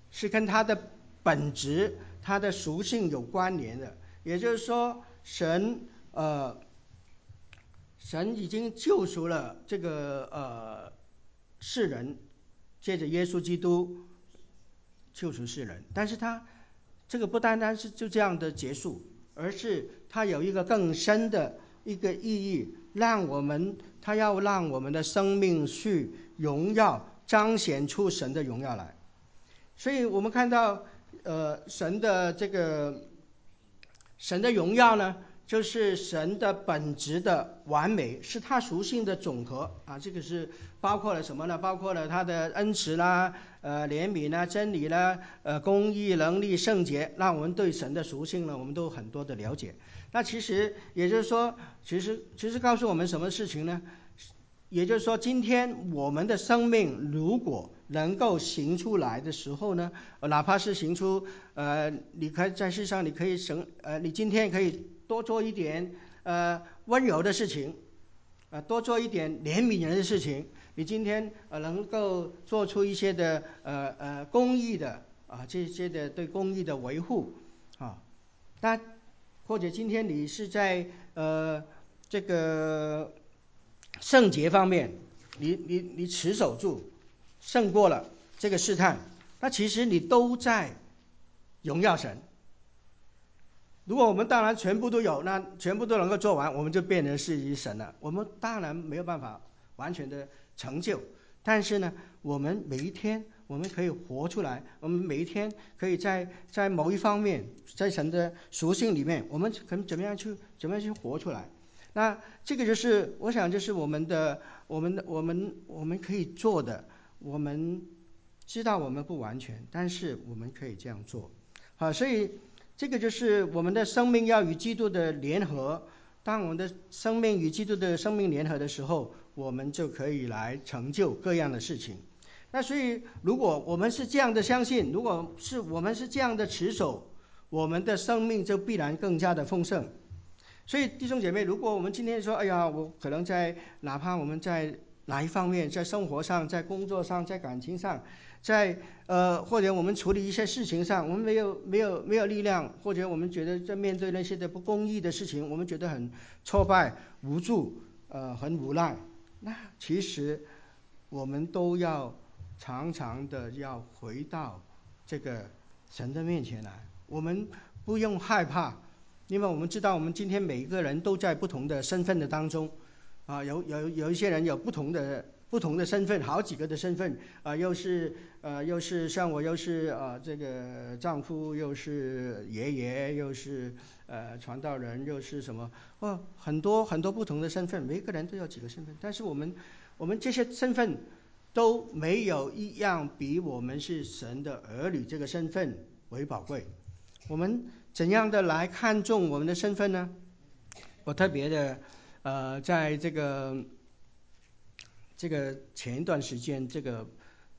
是跟他的本质、他的属性有关联的。也就是说，神呃，神已经救赎了这个呃世人，借着耶稣基督救赎世人。但是他这个不单单是就这样的结束，而是他有一个更深的一个意义，让我们他要让我们的生命去荣耀彰显出神的荣耀来。所以我们看到呃神的这个神的荣耀呢，就是神的本质的完美，是他属性的总和啊。这个是包括了什么呢？包括了他的恩慈啦、呃怜悯啦、真理啦、呃公义、能力、圣洁，让我们对神的属性呢，我们都有很多的了解。那其实也就是说，其实其实告诉我们什么事情呢？也就是说，今天我们的生命如果能够行出来的时候呢，哪怕是行出呃，你可以在世上你可以省呃，你今天可以多做一点呃温柔的事情，呃多做一点怜悯人的事情，你今天呃能够做出一些的呃呃公益的啊、呃、这些的对公益的维护啊，那或者今天你是在呃这个圣洁方面，你你你持守住，胜过了这个试探，那其实你都在荣耀神。如果我们当然全部都有，那全部都能够做完，我们就变成是一神了。我们当然没有办法完全的成就，但是呢，我们每一天我们可以活出来，我们每一天可以在在某一方面，在神的属性里面，我们可能怎么样去怎么样去活出来。那这个就是我想就是我们的我们的我们我们可以做的，我们知道我们不完全，但是我们可以这样做。好，所以这个就是我们的生命要与基督的联合。当我们的生命与基督的生命联合的时候，我们就可以来成就各样的事情。那所以如果我们是这样的相信，如果是我们是这样的持守，我们的生命就必然更加的丰盛。所以弟兄姐妹，如果我们今天说，哎呀，我可能在哪怕我们在哪一方面，在生活上，在工作上，在感情上，在呃或者我们处理一些事情上，我们没有没有没有力量，或者我们觉得在面对那些的不公义的事情，我们觉得很挫败、无助，呃，很无奈。那其实我们都要常常的要回到这个神的面前来，我们不用害怕。因为我们知道我们今天每一个人都在不同的身份的当中啊，有有有一些人有不同的不同的身份，好几个的身份啊，又是呃又是像我又是啊这个丈夫，又是爷爷，又是呃传道人，又是什么哦，很多很多不同的身份，每个人都有几个身份，但是我们我们这些身份都没有一样比我们是神的儿女这个身份为宝贵。我们怎样的来看重我们的身份呢？我特别的，呃，在这个这个前一段时间，这个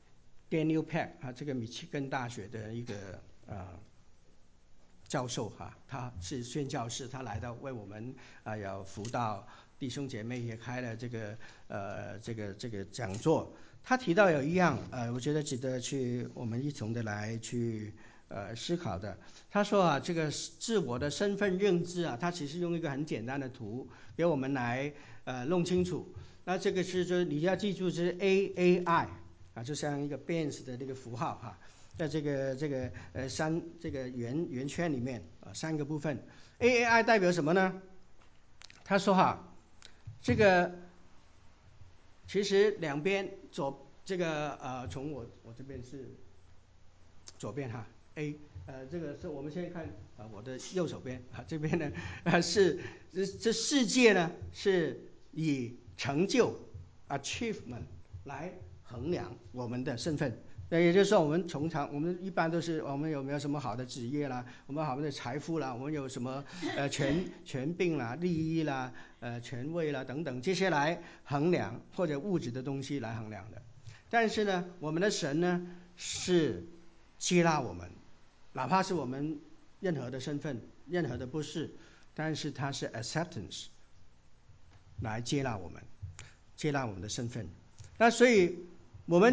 Daniel Peck 啊，这个米奇根大学的一个呃教授哈、啊，他是宣教士，他来到为我们啊要辅导弟兄姐妹，也开了这个呃这个这个讲座。他提到有一样呃，我觉得值得去我们一同的来去。呃，思考的，他说啊，这个自我的身份认知啊，他其实用一个很简单的图给我们来呃弄清楚。那这个是就是你要记住是 A A I 啊，就像一个 Benz 的这个符号哈、啊，在这个这个呃三这个圆圆圈里面啊三个部分 ，A A I 代表什么呢？他说哈、啊，这个其实两边左这个呃从我我这边是左边哈。A， 呃，这个是我们现在看啊、呃，我的右手边啊，这边呢，呃，是这这世界呢是以成就 achievement 来衡量我们的身份。那也就是说，我们通常我们一般都是我们有没有什么好的职业啦，我们好的财富啦，我们有什么呃权权柄啦、利益啦、呃权位啦等等这些来衡量，或者物质的东西来衡量的。但是呢，我们的神呢是接纳我们。哪怕是我们任何的身份，任何的不是，但是它是 acceptance 来接纳我们，接纳我们的身份。那所以我们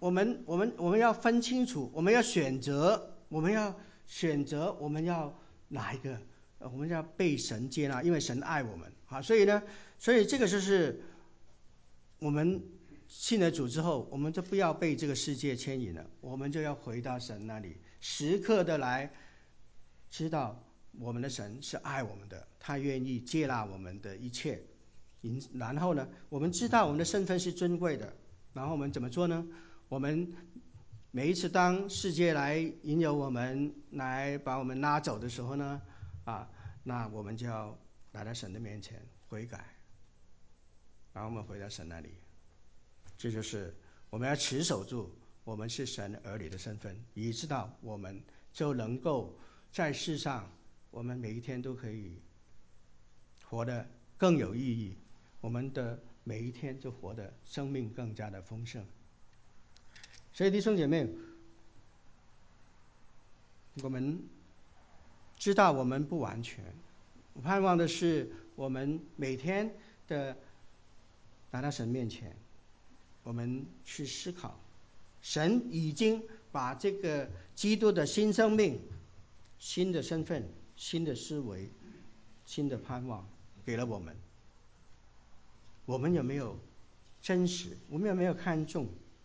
我们我们我们要分清楚，我们要选择，我们要选择，我们要哪一个？我们要被神接纳，因为神爱我们啊。所以呢，所以这个就是我们信了主之后，我们就不要被这个世界牵引了，我们就要回到神那里，时刻的来知道我们的神是爱我们的，他愿意接纳我们的一切。然后呢，我们知道我们的身份是尊贵的，然后我们怎么做呢？我们每一次当世界来引诱我们，来把我们拉走的时候呢，啊，那我们就要来到神的面前悔改，然后我们回到神那里。这就是我们要持守住我们是神儿女的身份，以知道我们就能够在世上，我们每一天都可以活得更有意义，我们的每一天就活得生命更加的丰盛。所以弟兄姐妹，我们知道我们不完全，我盼望的是我们每天的来到神面前，我们去思考，神已经把这个基督的新生命、新的身份、新的思维、新的盼望给了我们，我们有没有真实？我们有没有看重？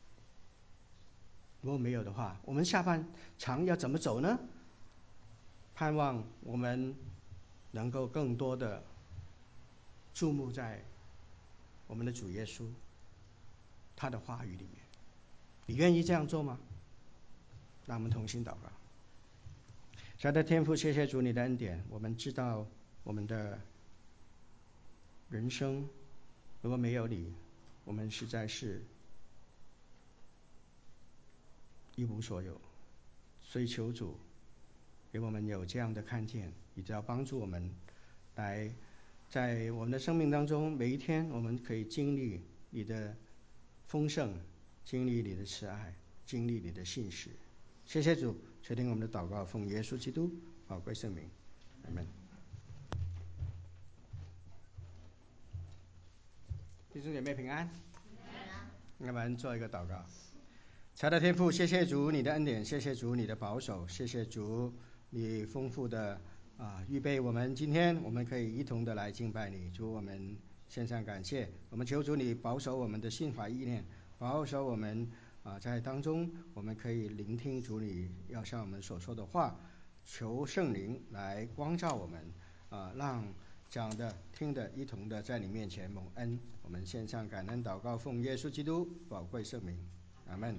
如果没有的话，我们下半场要怎么走呢？盼望我们能够更多的注目在我们的主耶稣他的话语里面。你愿意这样做吗？让我们同心祷告。亲爱的天父，谢谢主你的恩典，我们知道我们的人生如果没有你，我们实在是一无所有，所以求主给我们有这样的看见，以致要帮助我们来在我们的生命当中，每一天我们可以经历你的丰盛，经历你的慈爱，经历你的信实。谢谢主，垂听我们的祷告，奉耶稣基督宝贵圣名，阿们。弟兄姐妹平安。我们做一个祷告。亲爱的天父，谢谢主你的恩典，谢谢主你的保守，谢谢主你丰富的啊预备，我们今天我们可以一同的来敬拜你。主，我们献上感谢，我们求主你保守我们的心怀意念，保守我们啊在当中我们可以聆听主你要向我们所说的话，求圣灵来光照我们啊，让讲的听的一同的在你面前蒙恩。我们献上感恩祷告，奉耶稣基督宝贵圣名，阿们。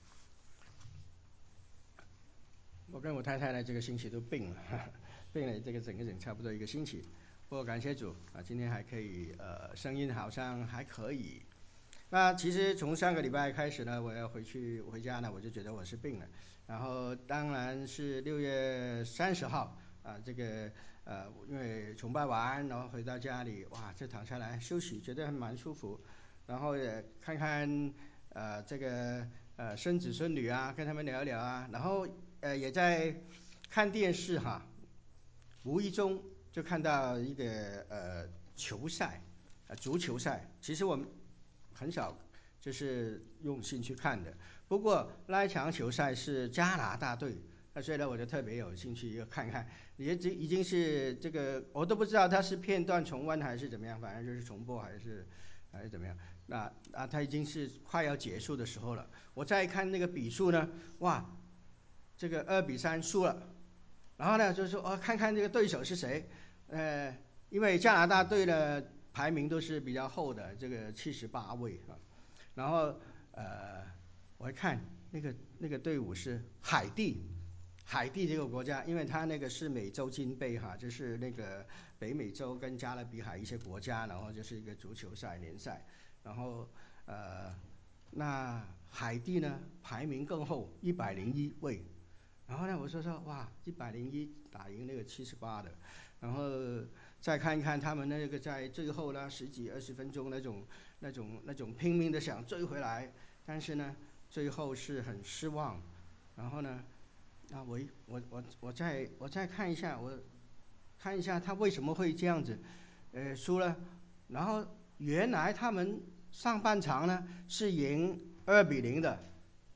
我跟我太太呢，这个星期都病了，呵呵病了这个整个整差不多一个星期。不过感谢主啊，今天还可以，呃，声音好像还可以。那其实从上个礼拜开始呢，我要回去回家呢，我就觉得我是病了。然后当然是六月三十号啊，这个呃，因为崇拜完，然后回到家里，哇，就躺下来休息，觉得还蛮舒服。然后也看看呃这个呃孙子孙女啊，跟他们聊一聊啊，然后。呃，也在看电视哈，无意中就看到一个呃球赛，呃足球赛。其实我们很少就是用心去看的。不过那一场球赛是加拿大队，那所以呢我就特别有兴趣要看看。也已已经是这个我都不知道它是片段重温还是怎么样，反正就是重播还是还是怎么样。那啊，它已经是快要结束的时候了。我再看那个比数呢，哇！这个二比三输了，然后呢，就是说哦，看看这个对手是谁，呃，因为加拿大队的排名都是比较后的，这个七十八位啊，然后呃，我一看那个那个队伍是海地，海地这个国家，因为它那个是美洲金杯哈，就是那个北美洲跟加勒比海一些国家，然后就是一个足球赛联赛，然后呃，那海地呢排名更后，一百零一位。然后呢，我说说哇，一百零一打赢那个七十八的，然后再看一看他们那个在最后呢十几二十分钟那种那种那种拼命的想追回来，但是呢最后是很失望。然后呢，啊我我我我再我再看一下，我看一下他为什么会这样子，呃输了。然后原来他们上半场呢是赢二比零的，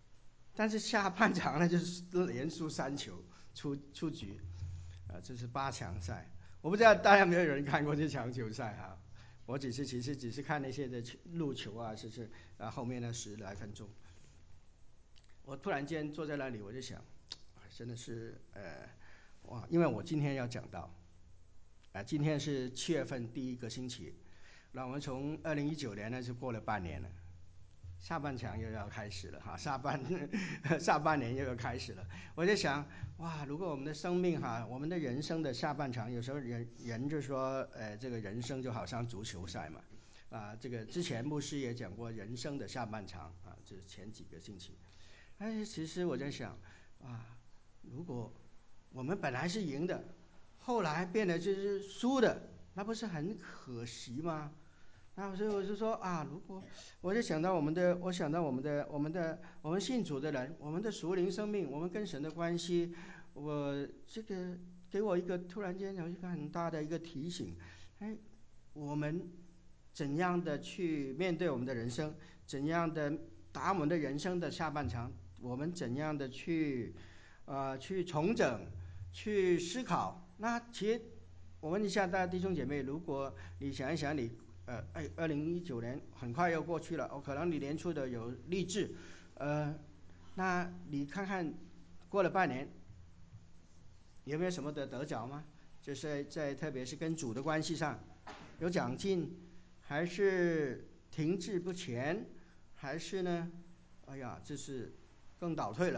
但是下半场呢就是连输三球出出局，啊，这是八强赛。我不知道大家有没有人看过这场球赛哈？我只是其实只是看那些的入球啊，是是啊后面的十来分钟。我突然间坐在那里，我就想，真的是呃哇，因为我今天要讲到，啊，今天是七月份第一个星期，那我们从二零一九年呢就过了半年了。下半场又要开始了哈，下半下半年又要开始了。我在想，哇，如果我们的生命哈，我们的人生的下半场，有时候人人就说，呃，这个人生就好像足球赛嘛，啊，这个之前牧师也讲过人生的下半场啊，这是前几个星期。哎，其实我在想，啊，如果我们本来是赢的，后来变得就是输的，那不是很可惜吗？那所以我就说啊，如果我就想到我们的，我想到我们的，我们的，我们信主的人，我们的属灵生命，我们跟神的关系，我这个给我一个突然间有一个很大的一个提醒，哎，我们怎样的去面对我们的人生，怎样的打我们的人生的下半场，我们怎样的去呃去重整，去思考。那其实我问一下大家弟兄姐妹，如果你想一想你。呃，哎，二零一九年很快又过去了，哦，可能你年初的有励志，呃，那你看看过了半年，有没有什么的得着吗？就是在特别是跟主的关系上，有长进，还是停滞不前，还是呢？哎呀，这是更倒退了。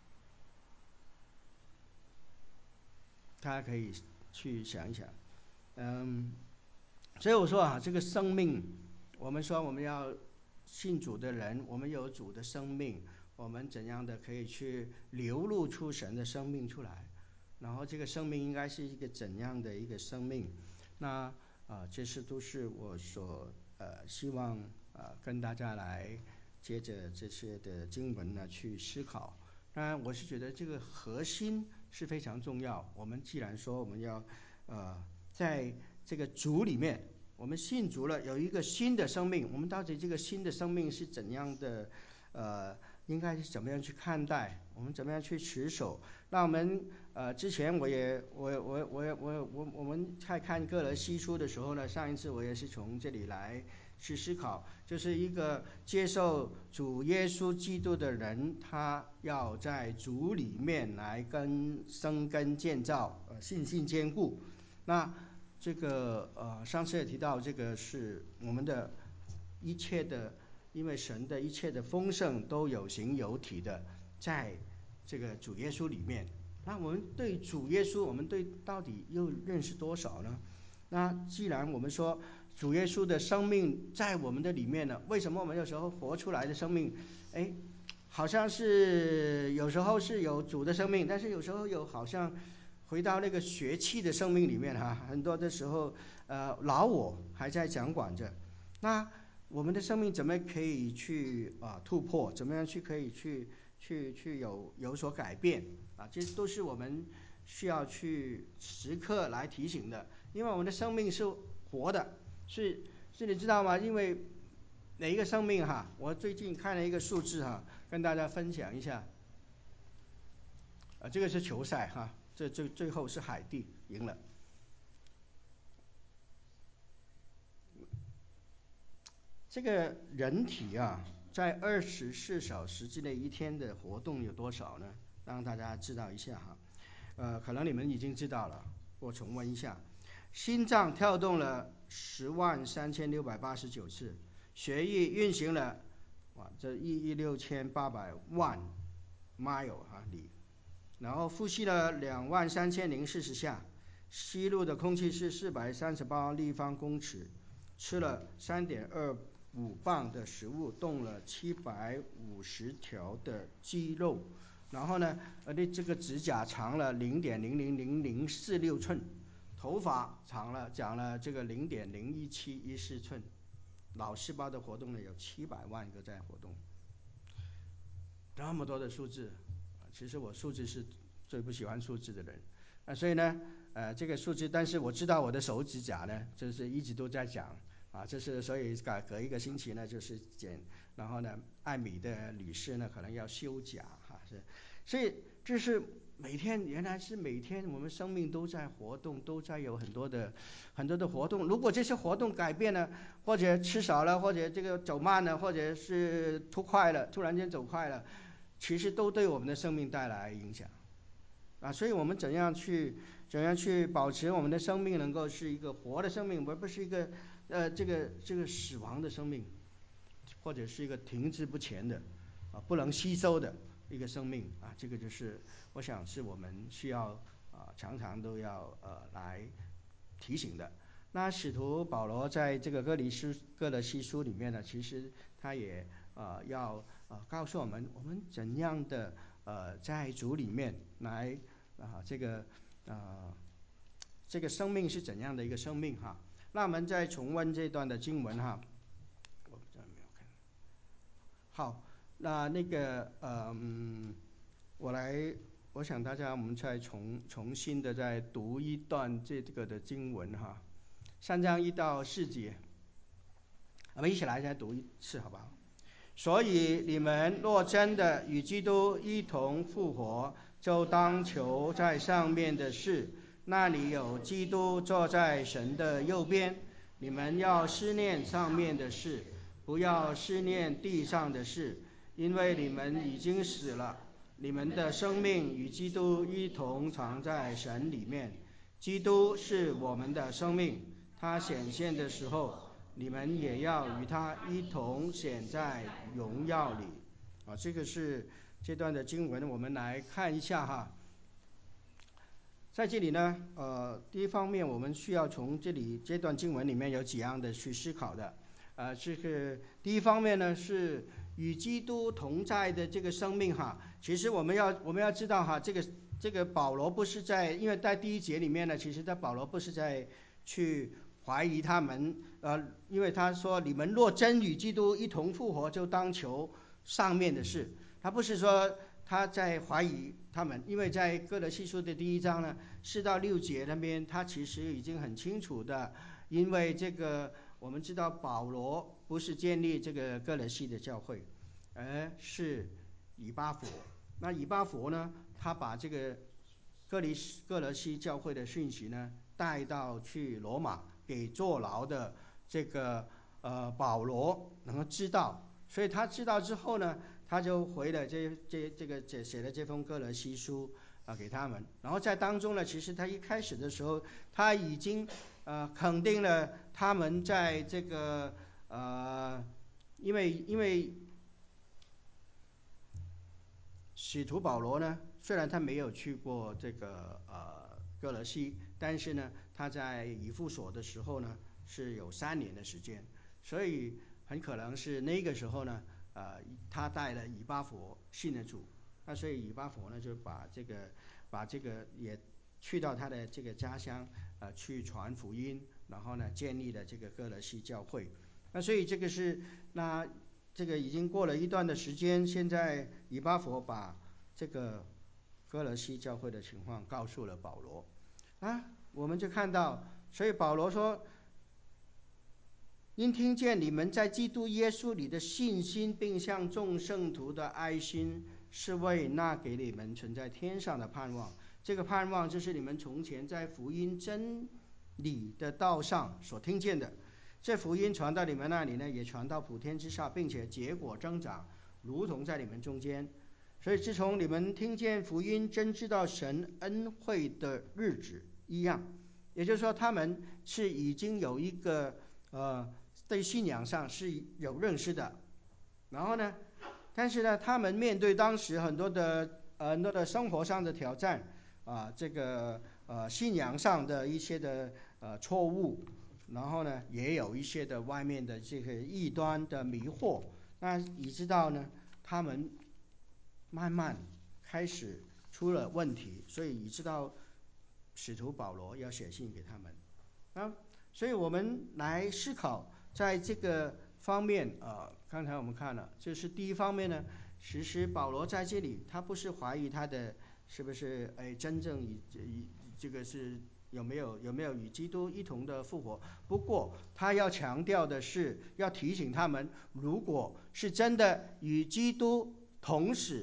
大家可以去想一想，嗯，所以我说啊，这个生命。我们说我们要信主的人，我们有主的生命，我们怎样的可以去流露出神的生命出来？然后这个生命应该是一个怎样的一个生命？那啊、呃，这些都是我所呃希望啊、呃、跟大家来接着这些的经文呢去思考。当然，我是觉得这个核心是非常重要。我们既然说我们要呃在这个主里面。我们信主了，有一个新的生命，我们到底这个新的生命是怎样的？呃，应该是怎么样去看待？我们怎么样去持守？那我们呃，之前我也我我我我我我们在看歌罗西书的时候呢，上一次我也是从这里来去思考，就是一个接受主耶稣基督的人，他要在主里面来跟生根建造，呃，信心坚固。那这个呃，上次也提到，这个是我们的一切的，因为神的一切的丰盛都有形有体的，在这个主耶稣里面。那我们对主耶稣，我们对到底又认识多少呢？那既然我们说主耶稣的生命在我们的里面呢，为什么我们有时候活出来的生命，哎，好像是有时候是有主的生命，但是有时候有好像。回到那个血气的生命里面哈，很多的时候，呃，老我还在掌管着。那我们的生命怎么可以去啊、呃、突破？怎么样去可以去去去有有所改变啊？这都是我们需要去时刻来提醒的。因为我们的生命是活的，是是你知道吗？因为哪一个生命哈？我最近看了一个数字哈，跟大家分享一下。啊，这个是球赛哈。这最最后是海地赢了。这个人体啊，在二十四小时之内一天的活动有多少呢？让大家知道一下哈。呃，可能你们已经知道了，我重温一下：心脏跳动了十万三千六百八十九次，血液运行了哇，这一亿六千八百万 mile 哈里。然后呼吸了两万三千零四十下，吸入的空气是四百三十八立方公尺，吃了三点二五磅的食物，动了七百五十条的肌肉，然后呢，呃，这个指甲长了零点零零零零四六寸，头发长了长了这个零点零一七一四寸，脑细胞的活动呢有七百万个在活动，这么多的数字。其实我数字是最不喜欢数字的人，啊，所以呢，呃，这个数字，但是我知道我的手指甲呢，就是一直都在长，啊，这是所以隔隔一个星期呢就是剪，然后呢，艾米的女士呢可能要修甲， 是，所以这是每天，原来是每天我们生命都在活动，都在有很多的很多的活动。如果这些活动改变了，或者吃少了，或者这个走慢了，或者是突快了，突然间走快了，其实都对我们的生命带来影响啊。所以我们怎样去怎样去保持我们的生命能够是一个活的生命，而不是一个呃这个这个死亡的生命，或者是一个停滞不前的啊不能吸收的一个生命啊。这个就是我想是我们需要啊常常都要呃来提醒的。那使徒保罗在这个哥林斯哥罗西书里面呢，其实他也呃要呃告诉我们，我们怎样的呃在主里面来啊这个呃这个生命是怎样的一个生命哈。那我们再重温这段的经文哈，我不知道没有看好。那那个嗯，我来，我想大家我们再重重新的再读一段这个的经文哈，三章一到四节，我们一起来再读一次好不好？所以你们若真的与基督一同复活，就当求在上面的事，那里有基督坐在神的右边。你们要思念上面的事，不要思念地上的事，因为你们已经死了，你们的生命与基督一同藏在神里面。基督是我们的生命，他显现的时候，你们也要与他一同显在荣耀里啊。这个是这段的经文，我们来看一下哈。在这里呢，呃，第一方面我们需要从这里这段经文里面有几样的去思考的，呃，这个第一方面呢是与基督同在的这个生命哈。其实我们要我们要知道哈，这个这个保罗不是在，因为在第一节里面呢，其实在保罗不是在去怀疑他们，呃，因为他说你们若真与基督一同复活，就当求上面的事。他不是说他在怀疑他们，因为在哥罗西书的第一章呢，四到六节那边，他其实已经很清楚的，因为这个我们知道保罗不是建立这个哥罗西的教会，而是以巴弗。那以巴弗呢，他把这个哥林哥罗西教会的讯息呢带到去罗马，给坐牢的这个呃保罗能够知道，所以他知道之后呢，他就回了这这这个写了这封哥罗西书啊给他们。然后在当中呢，其实他一开始的时候，他已经呃肯定了他们在这个呃，因为因为使徒保罗呢，虽然他没有去过这个呃哥罗西，但是呢，他在以弗所的时候呢是有三年的时间，所以很可能是那个时候呢，呃，他带了以巴弗信了主，那所以以巴弗呢就把这个把这个也去到他的这个家乡，呃，去传福音，然后呢建立了这个哥罗西教会。那所以这个是那。这个已经过了一段的时间，现在以巴弗把这个哥罗西教会的情况告诉了保罗啊，我们就看到，所以保罗说，因听见你们在基督耶稣里的信心，并向众圣徒的爱心，是为那给你们存在天上的盼望。这个盼望就是你们从前在福音真理的道上所听见的。这福音传到你们那里呢，也传到普天之下，并且结果增长，如同在你们中间。所以自从你们听见福音，真知道神恩惠的日子一样，也就是说他们是已经有一个呃对信仰上是有认识的。然后呢，但是呢，他们面对当时很多的呃很多的生活上的挑战啊、呃，这个呃信仰上的一些的呃错误。然后呢，也有一些的外面的这个异端的迷惑，那你知道呢，他们慢慢开始出了问题，所以你知道使徒保罗要写信给他们啊。所以我们来思考，在这个方面啊、呃，刚才我们看了，就是第一方面呢，其实保罗在这里他不是怀疑他的是不是哎真正以以这个是。有没有有没有与基督一同的复活？不过他要强调的是，要提醒他们，如果是真的与基督同死，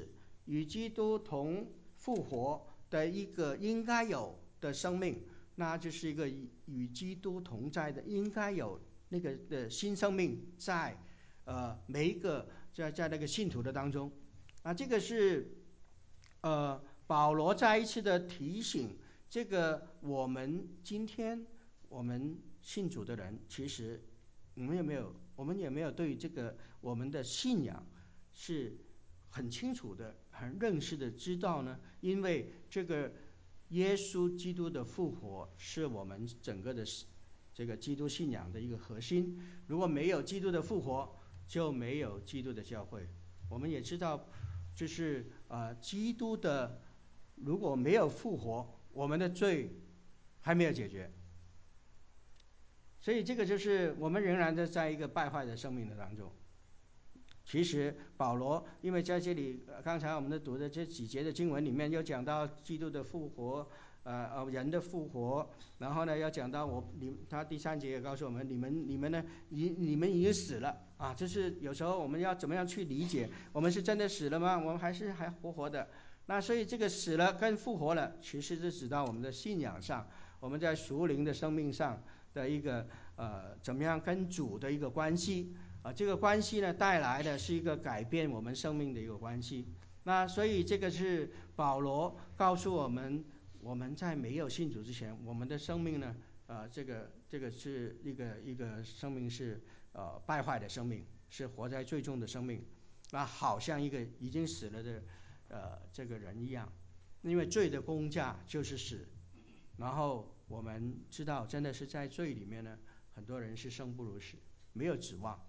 与基督同复活的一个应该有的生命，那就是一个与基督同在的应该有那个的新生命在呃每一个在在那个信徒的当中啊，这个是呃保罗再一次的提醒，这个我们今天我们信主的人，其实我们有没有我们也没有对这个我们的信仰是很清楚的很认识的知道呢？因为这个耶稣基督的复活是我们整个的这个基督信仰的一个核心，如果没有基督的复活，就没有基督的教会。我们也知道就是呃基督的如果没有复活，我们的罪还没有解决，所以这个就是我们仍然在一个败坏的生命的当中。其实保罗因为在这里刚才我们的读的这几节的经文里面又讲到基督的复活，呃人的复活，然后呢要讲到我你他第三节也告诉我们，你们你们呢你你们已经死了啊，这是有时候我们要怎么样去理解，我们是真的死了吗？我们还是还活活的？那所以这个死了跟复活了，其实是指到我们的信仰上，我们在属灵的生命上的一个呃怎么样跟主的一个关系啊，这个关系呢带来的是一个改变我们生命的一个关系。那所以这个是保罗告诉我们，我们在没有信主之前，我们的生命呢呃这个这个是一个一个生命是呃败坏的生命，是活在最终的生命，那好像一个已经死了的呃这个人一样，因为罪的工价就是死。然后我们知道真的是在罪里面呢，很多人是生不如死，没有指望。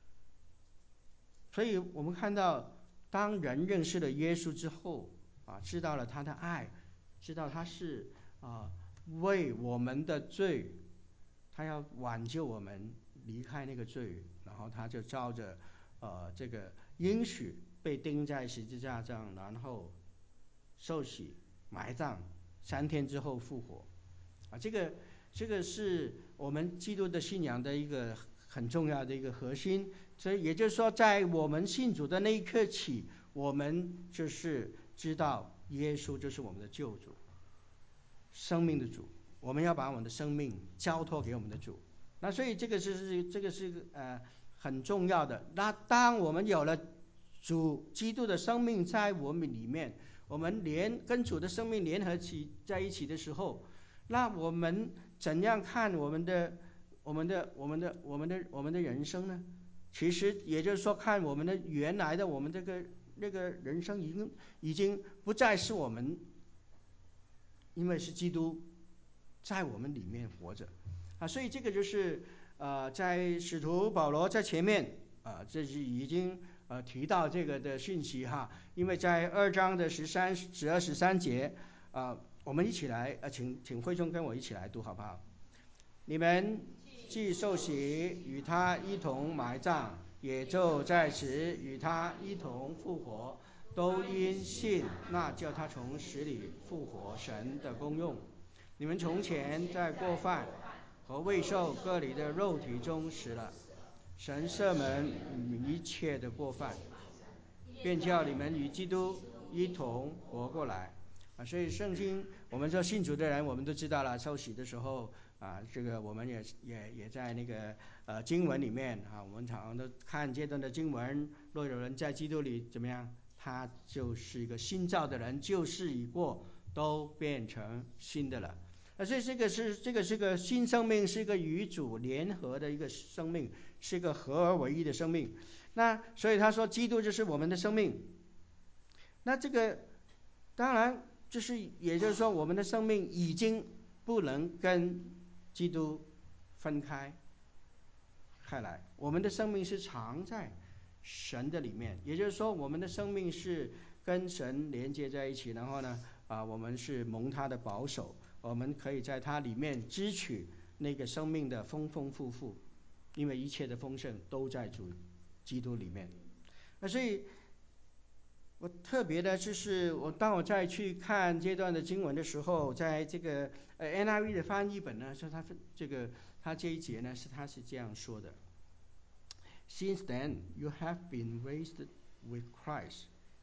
所以我们看到当人认识了耶稣之后啊，知道了他的爱，知道他是啊为我们的罪，他要挽救我们离开那个罪，然后他就照着呃这个应许被钉在十字架上，然后受洗埋葬，三天之后复活啊，这个这个是我们基督的信仰的一个很重要的一个核心。所以也就是说，在我们信主的那一刻起，我们就是知道耶稣就是我们的救主，生命的主，我们要把我们的生命交托给我们的主。那所以这个是这个是呃很重要的。那当我们有了主基督的生命在我们里面，我们连跟主的生命联合起在一起的时候，那我们怎样看我们的我们的我们的我们的我们的人生呢？其实也就是说，看我们的原来的我们这个那个人生已经已经不再是我们，因为是基督在我们里面活着啊，所以这个就是呃，在使徒保罗在前面啊，这是已经呃提到这个的讯息哈，因为在二章的十三、十二、十三节啊，我们一起来呃，请请会众跟我一起来读好不好？你们既受洗，与他一同埋葬，也就在此与他一同复活，都因信那叫他从死里复活神的功用。你们从前在过犯和未受割礼的肉体中死了，神赦免一切的过犯，便叫你们与基督一同活过来啊。所以圣经我们说信主的人，我们都知道了，受洗的时候啊，这个我们也也也在那个呃经文里面啊，我们常常都看这段的经文，若有人在基督里怎么样，他就是一个新造的人，旧事已过，都变成新的了。啊，所以这个是这个是个新生命，是一个与主联合的一个生命，是一个合而为一的生命。那所以他说，基督就是我们的生命。那这个当然就是，也就是说，我们的生命已经不能跟基督分开开来，我们的生命是藏在神的里面，也就是说，我们的生命是跟神连接在一起，然后呢，啊，我们是蒙他的保守。我们可以在它里面支取那个生命的丰丰富富，因为一切的丰盛都在主基督里面。那所以我特别的就是我当我再去看这段的经文的时候，在这个呃 N I V 的翻译本呢，说他这个他这一节呢是他是这样说的 ：Since then you have been raised with Christ,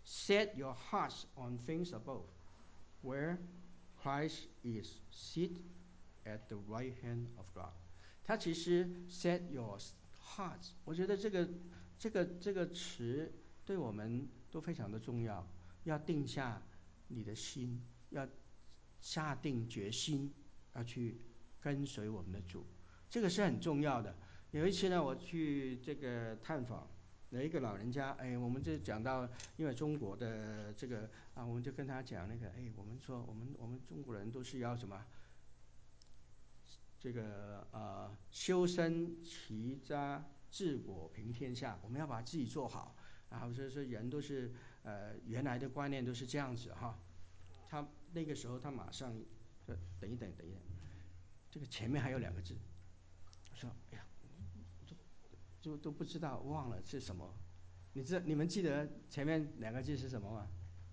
Set your hearts on things above, where Christ is seated at the right hand of God。他其实 set your hearts， 我觉得这个这个这个词对我们都非常的重要，要定下你的心，要下定决心，要去跟随我们的主，这个是很重要的。有一次呢，我去这个探访有一个老人家，哎，我们就讲到，因为中国的这个啊，我们就跟他讲那个，哎，我们说我们我们中国人都是要什么？这个呃，修身齐家治国平天下，我们要把自己做好。然后所以说人都是呃原来的观念都是这样子哈。他那个时候他马上说等一等等一等，这个前面还有两个字，我说哎呀，就就都不知道忘了是什么。你知你们记得前面两个字是什么吗？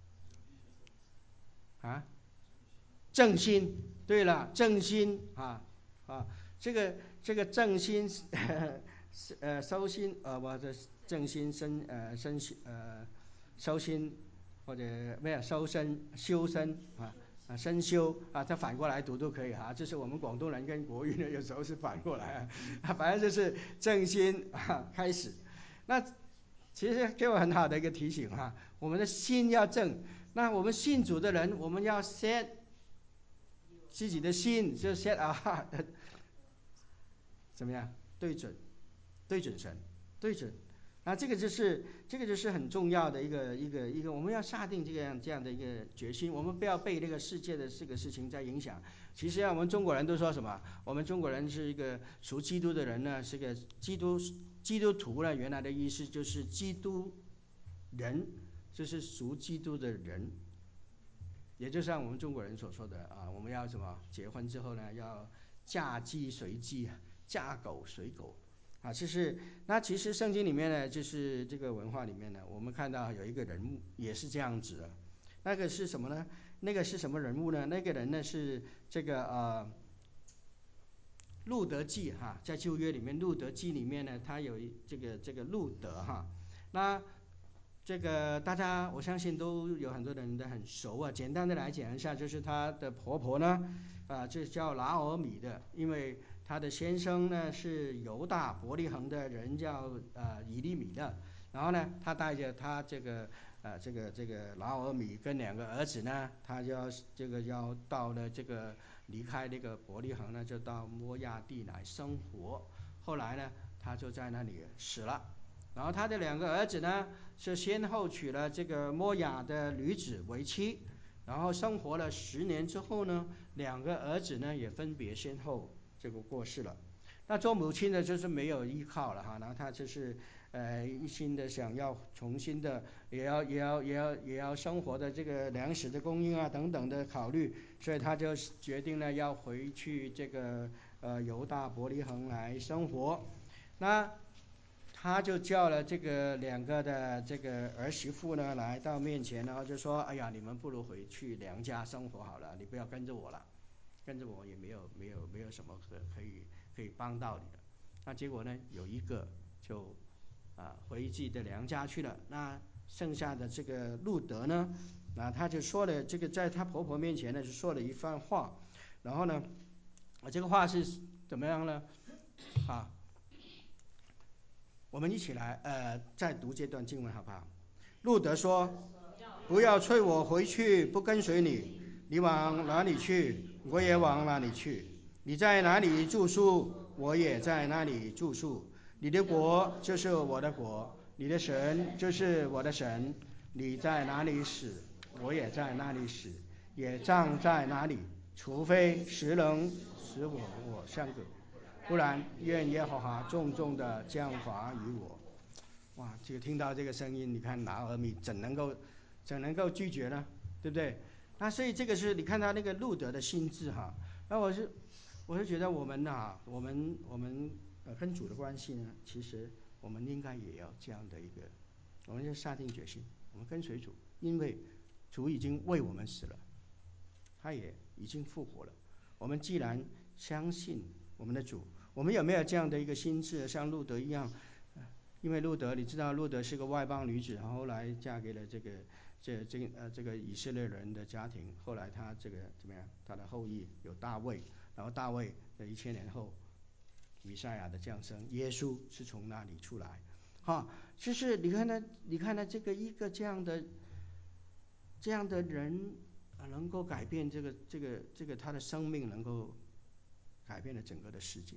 啊？正心。对了，正心啊啊，这个这个正心呃收心呃或者正心身呃身呃收心或者没有收身修身啊啊身修啊，它反过来读都可以啊。这是我们广东人跟国语呢有时候是反过来啊，反正就是正心啊开始。那其实给我很好的一个提醒哈、啊，我们的心要正。那我们信主的人，我们要 set 自己的心，就 set our heart 怎么样？对准，对准神，对准。那这个就是这个就是很重要的一个一个一个，我们要下定这样这样的一个决心，我们不要被这个世界的这个事情在影响。其实啊，我们中国人都说什么？我们中国人是一个属基督的人呢，是个基督基督徒呢。原来的意思就是基督人，就是属基督的人。也就像我们中国人所说的啊，我们要什么？结婚之后呢，要嫁鸡随鸡，嫁狗随狗啊。其实那其实圣经里面呢，就是这个文化里面呢，我们看到有一个人物也是这样子的。那个是什么呢？那个是什么人物呢？那个人呢是这个呃路德记哈，在旧约里面路德记里面呢，他有这个这个路德哈。那这个大家我相信都有很多人都很熟啊。简单的来讲一下，就是她的婆婆呢，啊，这叫拿俄米的，因为她的先生呢是犹大伯利恒的人，叫呃以利米的。然后呢，他带着他这个呃这个这个拿俄米跟两个儿子呢，他就要这个要到了这个离开那个伯利恒呢，就到摩亚地来生活。后来呢，他就在那里死了。然后他的两个儿子呢，是先后娶了这个摩亚的女子为妻，然后生活了十年之后呢，两个儿子呢也分别先后这个过世了。那做母亲的就是没有依靠了哈，然后他就是呃一心的想要重新的也要也要也要也要生活的这个粮食的供应啊等等的考虑，所以他就决定呢要回去这个呃犹大伯利恒来生活。那他就叫了这个两个的这个儿媳妇呢来到面前，然后就说：“哎呀，你们不如回去娘家生活好了，你不要跟着我了，跟着我也没有没有没有什么可可以可以帮到你的。”那结果呢，有一个就啊回自己的娘家去了。那剩下的这个路德呢，啊他就说了这个在他婆婆面前呢就说了一番话，然后呢，啊这个话是怎么样呢？啊。我们一起来呃再读这段经文好不好？路德说：“不要催我回去，不跟随你，你往哪里去，我也往哪里去；你在哪里住宿，我也在那里住宿。你的国就是我的国，你的神就是我的神。你在哪里死，我也在那里死，也葬在哪里，除非谁能使我我相隔。不然，愿耶和华重重的降罚于我。”哇，就听到这个声音，你看拿俄米怎能够怎能够拒绝呢？对不对？那所以这个是你看他那个路德的心智哈。那我是我是觉得我们啊，我们我们呃跟主的关系呢，其实我们应该也要这样的一个，我们就下定决心，我们跟随主，因为主已经为我们死了，他也已经复活了。我们既然相信我们的主，我们有没有这样的一个心智，像路德一样， 因为路德，你知道路德是个外邦女子，后来嫁给了这个这这呃这个以色列人的家庭，后来她这个怎么样？她的后裔有大卫，然后大卫的一千年后，弥赛亚的降生，耶稣是从那里出来。哈，就是你看他，你看他这个一个这样的这样的人，能够改变这个这个这个他的生命，能够改变了整个的世界，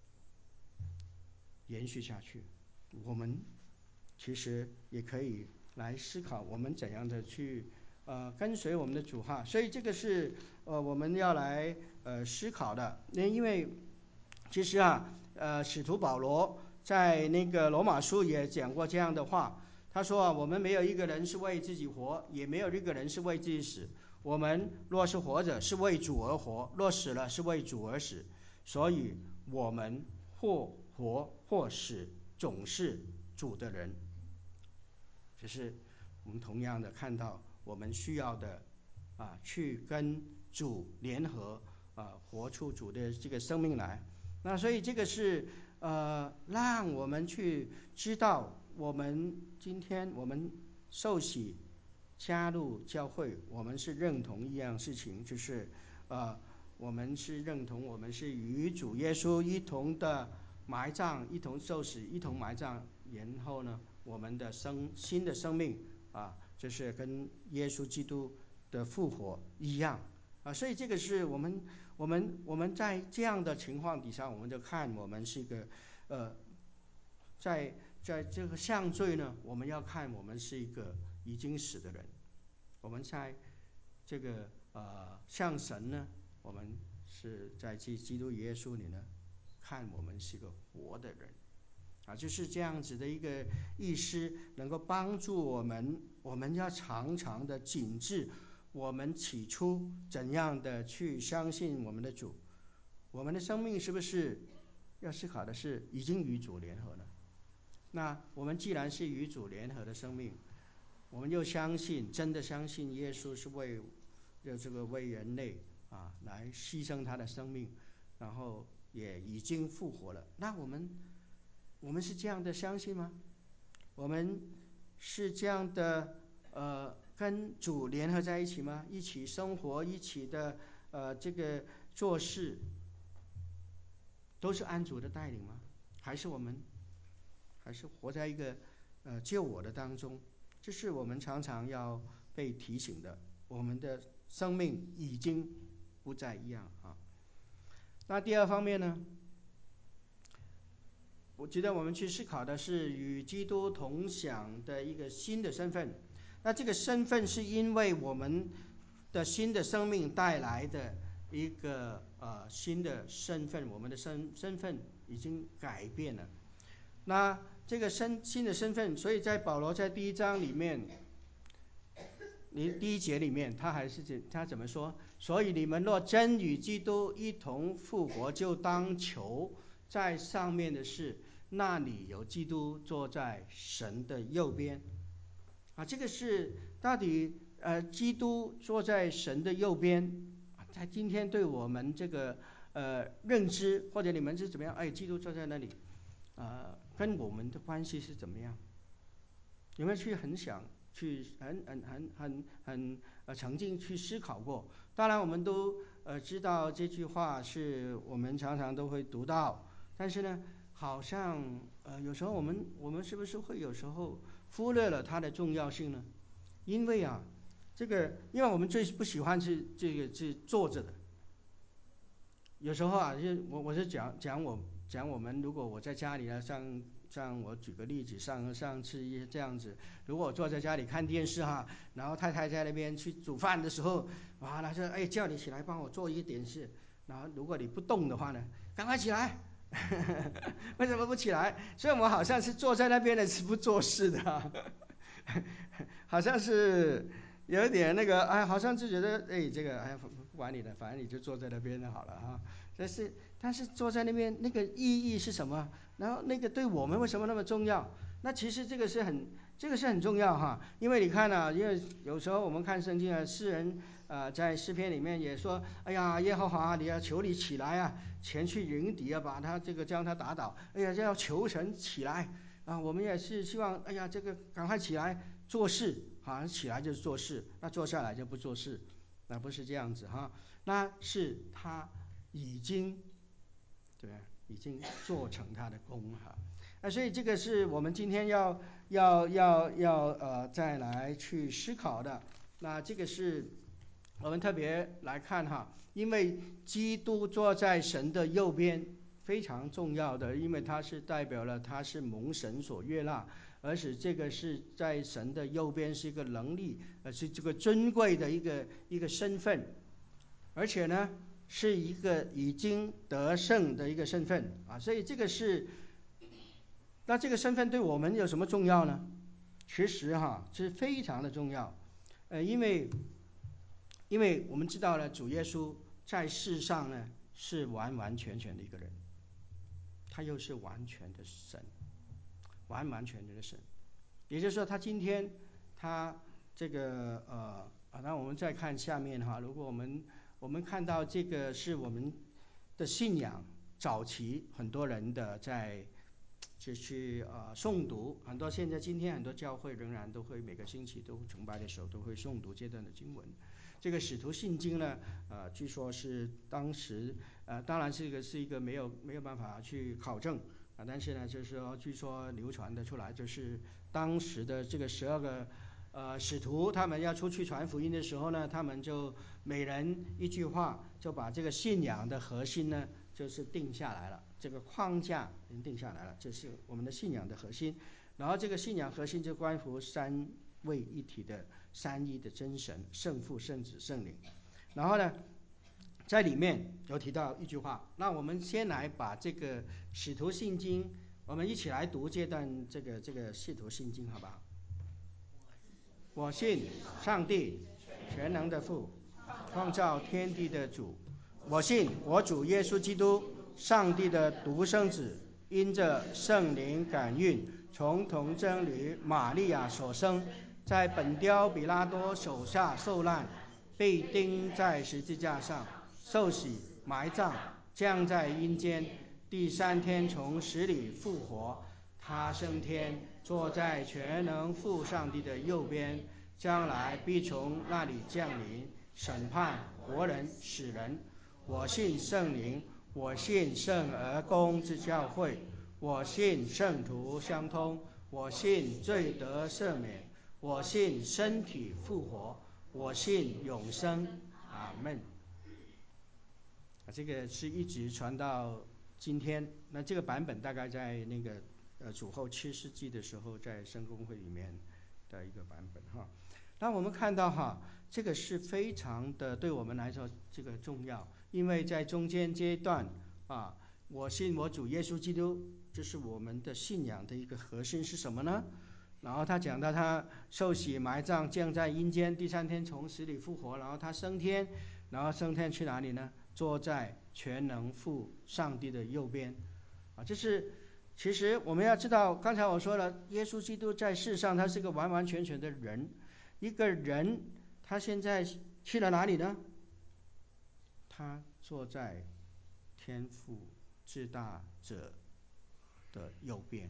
延续下去。我们其实也可以来思考，我们怎样的去呃跟随我们的主哈。所以这个是呃我们要来呃思考的。因为其实啊，呃，使徒保罗在那个罗马书也讲过这样的话，他说啊，我们没有一个人是为自己活，也没有一个人是为自己死。我们若是活着，是为主而活；若死了，是为主而死。所以，我们或活或死，总是主的人。只是我们同样的看到，我们需要的啊，去跟主联合啊，活出主的这个生命来。那所以这个是呃，让我们去知道，我们今天我们受洗加入教会，我们是认同一样事情，就是呃，我们是认同我们是与主耶稣一同的埋葬，一同受死，一同埋葬，然后呢，我们的生新的生命啊，就是跟耶稣基督的复活一样啊，所以这个是我们我们我们在这样的情况底下，我们就看我们是一个呃，在在这个向罪呢，我们要看我们是一个已经死的人；我们在这个呃向神呢，我们是在基基督耶稣里呢，看我们是个活的人啊，就是这样子的一个意思，能够帮助我们，我们要常常的谨记我们起初怎样的去相信我们的主，我们的生命是不是要思考的是已经与主联合了？那我们既然是与主联合的生命，我们又相信，真的相信耶稣是为这个为人类啊来牺牲他的生命，然后也已经复活了。那我们我们是这样的相信吗？我们是这样的呃跟主联合在一起吗？一起生活，一起的呃这个做事，都是按主的带领吗？还是我们还是活在一个呃救我的当中？这是我们常常要被提醒的。我们的生命已经不再一样啊。那第二方面呢，我觉得我们去思考的是与基督同享的一个新的身份。那这个身份是因为我们的新的生命带来的一个呃新的身份，我们的身身份已经改变了。那这个身新的身份，所以在保罗在第一章里面，你第一节里面，他还是他怎么说？所以你们若真与基督一同复活，就当求在上面的事，那里有基督坐在神的右边。啊，这个是到底呃，基督坐在神的右边，在今天对我们这个呃认知，或者你们是怎么样？哎，基督坐在那里，呃，跟我们的关系是怎么样？有没有去很想？去很很很很很呃沉静去思考过。当然我们都呃知道这句话是我们常常都会读到，但是呢，好像呃有时候我们我们是不是会有时候忽略了它的重要性呢？因为啊，这个因为我们最不喜欢是这个是坐着的。有时候啊，就我我是讲讲我讲我们，如果我在家里呢，像像我举个例子，上上次这样子，如果我坐在家里看电视哈，然后太太在那边去煮饭的时候，哇，他说哎叫你起来帮我做一点事，然后如果你不动的话呢，赶快起来，为什么不起来？所以我们好像是坐在那边的是不做事的、啊，好像是有一点那个哎，好像就觉得哎这个哎。不管你的，反正你就坐在那边就好了哈。但是，但是坐在那边那个意义是什么？然后那个对我们为什么那么重要？那其实这个是很，这个是很重要哈。因为你看啊，因为有时候我们看圣经啊，诗人啊、呃、在诗篇里面也说，哎呀，耶和华，你要求你起来啊，前去迎敌啊，把他这个将他打倒。哎呀，要求神起来。 啊，我们也是希望，哎呀，这个赶快起来做事，好像起来就是做事，那坐下来就不做事，那不是这样子哈，那是他已经，对，已经做成他的功哈。那所以这个是我们今天要要要要呃再来去思考的。那这个是我们特别来看哈，因为基督坐在神的右边非常重要的，因为他是代表了他是蒙神所悦纳，而且这个是在神的右边是一个能力，而是这个尊贵的一个一个身份，而且呢是一个已经得胜的一个身份啊，所以这个是。那这个身份对我们有什么重要呢？其实哈是非常的重要，呃，因为因为我们知道了主耶稣在世上呢是完完全全的一个人，他又是完全的神，完完全全的神，也就是说他今天他这个呃啊，那我们再看下面哈，如果我们我们看到这个是我们的信仰，早期很多人的在。就去呃诵读，很多现在今天很多教会仍然都会每个星期都崇拜的时候都会诵读这段的经文。这个使徒信经呢，呃，据说是当时呃，当然是一个是一个没有没有办法去考证啊，但是呢，就是说据说流传的出来，就是当时的这个十二个呃使徒他们要出去传福音的时候呢，他们就每人一句话，就把这个信仰的核心呢。就是定下来了，这个框架已经定下来了，这是我们的信仰的核心。然后这个信仰核心就关乎三位一体的三一的真神，圣父、圣子、圣灵。然后呢，在里面有提到一句话，那我们先来把这个使徒信经，我们一起来读这段这个这个使徒信经，好不好？我信上帝全能的父，创造天地的主。我信我主耶稣基督，上帝的独生子，因着圣灵感孕，从童贞女玛利亚所生，在本雕比拉多手下受难，被钉在十字架上，受洗埋葬，降在阴间，第三天从死里复活。他升天，坐在全能父上帝的右边，将来必从那里降临，审判活人死人。我信圣灵，我信圣而公之教会，我信圣徒相通，我信罪得赦免，我信身体复活，我信永生。阿们。这个是一直传到今天，那这个版本大概在那个呃主后七世纪的时候，在圣公会里面的一个版本哈。那我们看到哈，这个是非常的对我们来说这个重要，因为在中间阶段啊，我信我主耶稣基督，这是我们的信仰的一个核心是什么呢？然后他讲到他受洗埋葬，降在阴间，第三天从死里复活，然后他升天，然后升天去哪里呢？坐在全能父上帝的右边啊，这是其实我们要知道，刚才我说了，耶稣基督在世上他是个完完全全的人，一个人他现在去了哪里呢？他坐在天父至大者的右边，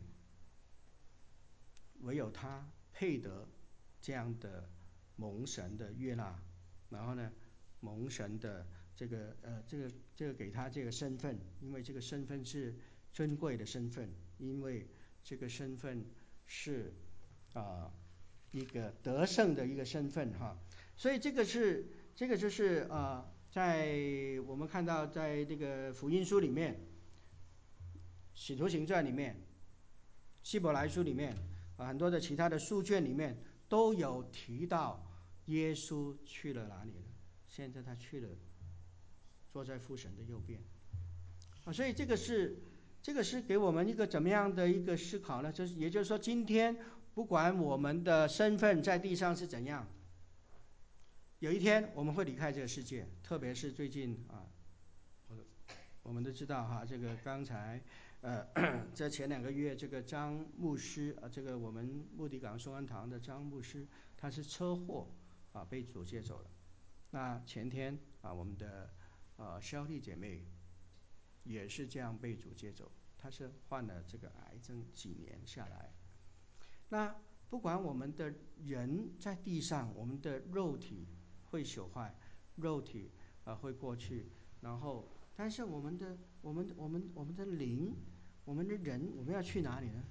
唯有他配得这样的蒙神的悦纳，然后呢蒙神的这个呃这个这个给他这个身份，因为这个身份是尊贵的身份，因为这个身份是啊、呃、一个得胜的一个身份哈，所以这个是这个就是啊、呃、在我们看到在这个福音书里面，使徒行传里面，希伯来书里面啊很多的其他的书卷里面都有提到耶稣去了哪里了，现在他去了坐在父神的右边啊，所以这个是这个是给我们一个怎么样的一个思考呢？就是也就是说，今天不管我们的身份在地上是怎样，有一天我们会离开这个世界，特别是最近啊，我们都知道哈，这个刚才呃这前两个月，这个张牧师啊，这个我们牧地港松安堂的张牧师，他是车祸啊被主接走了。那前天啊，我们的呃肖丽姐妹也是这样被主接走， 他是患了这个癌症几年下来。那不管我们的人在地上，我们的肉体会朽坏，肉体啊、呃、会过去，然后但是我们的我们我们我们的灵，我们的人，我们要去哪里呢？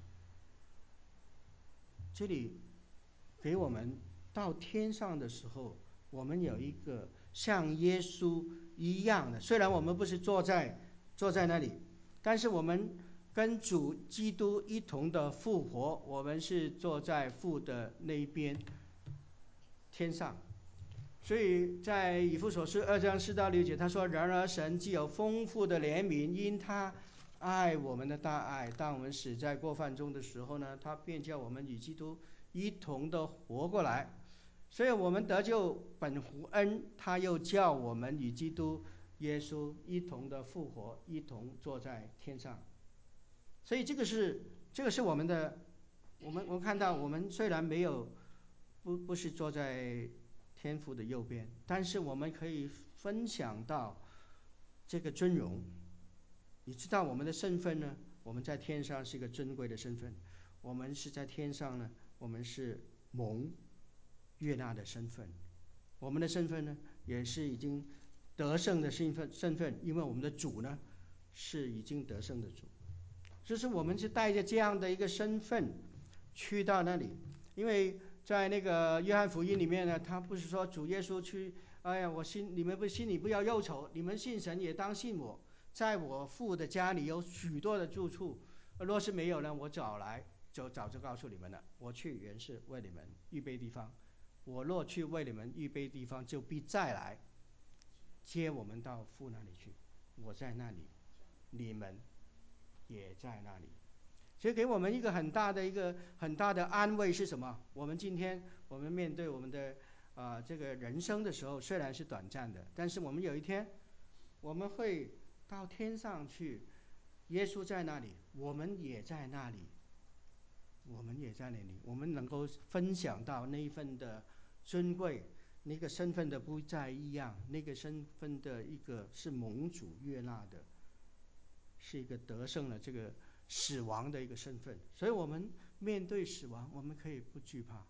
这里给我们到天上的时候，我们有一个像耶稣一样的，虽然我们不是坐在坐在那里，但是我们跟主基督一同的复活，我们是坐在父的那一边天上。所以在以弗所书二章四到六节他说，然而神既有丰富的怜悯，因他爱我们的大爱，当我们死在过犯中的时候呢，他便叫我们与基督一同的活过来。所以我们得救本乎恩，他又叫我们与基督耶稣一同的复活，一同坐在天上。所以这个是这个是我们的，我们我们看到，我们虽然没有不不是坐在天父的右边，但是我们可以分享到这个尊荣。你知道我们的身份呢？我们在天上是一个尊贵的身份，我们是在天上呢，我们是蒙悦纳的身份。我们的身份呢，也是已经得胜的身份身份，因为我们的主呢是已经得胜的主。就是我们是带着这样的一个身份去到那里。因为在那个约翰福音里面呢，他不是说主耶稣去，哎呀，我心你们不心里不要忧愁，你们信神也当信我，在我父的家里有许多的住处，若是没有呢，我早来就早就告诉你们了。我去原是为你们预备地方，我若去为你们预备地方，就必再来接我们到父那里去。我在那里，你们也在那里。所以给我们一个很大的一个很大的安慰是什么？我们今天我们面对我们的啊、呃、这个人生的时候，虽然是短暂的，但是我们有一天我们会到天上去，耶稣在那里，我们也在那里，我们也在那里，我们能够分享到那一份的尊贵，那个身份的不再一样，那个身份的一个是蒙主悦纳的，是一个得胜了这个死亡的一个身份。所以我们面对死亡，我们可以不惧怕，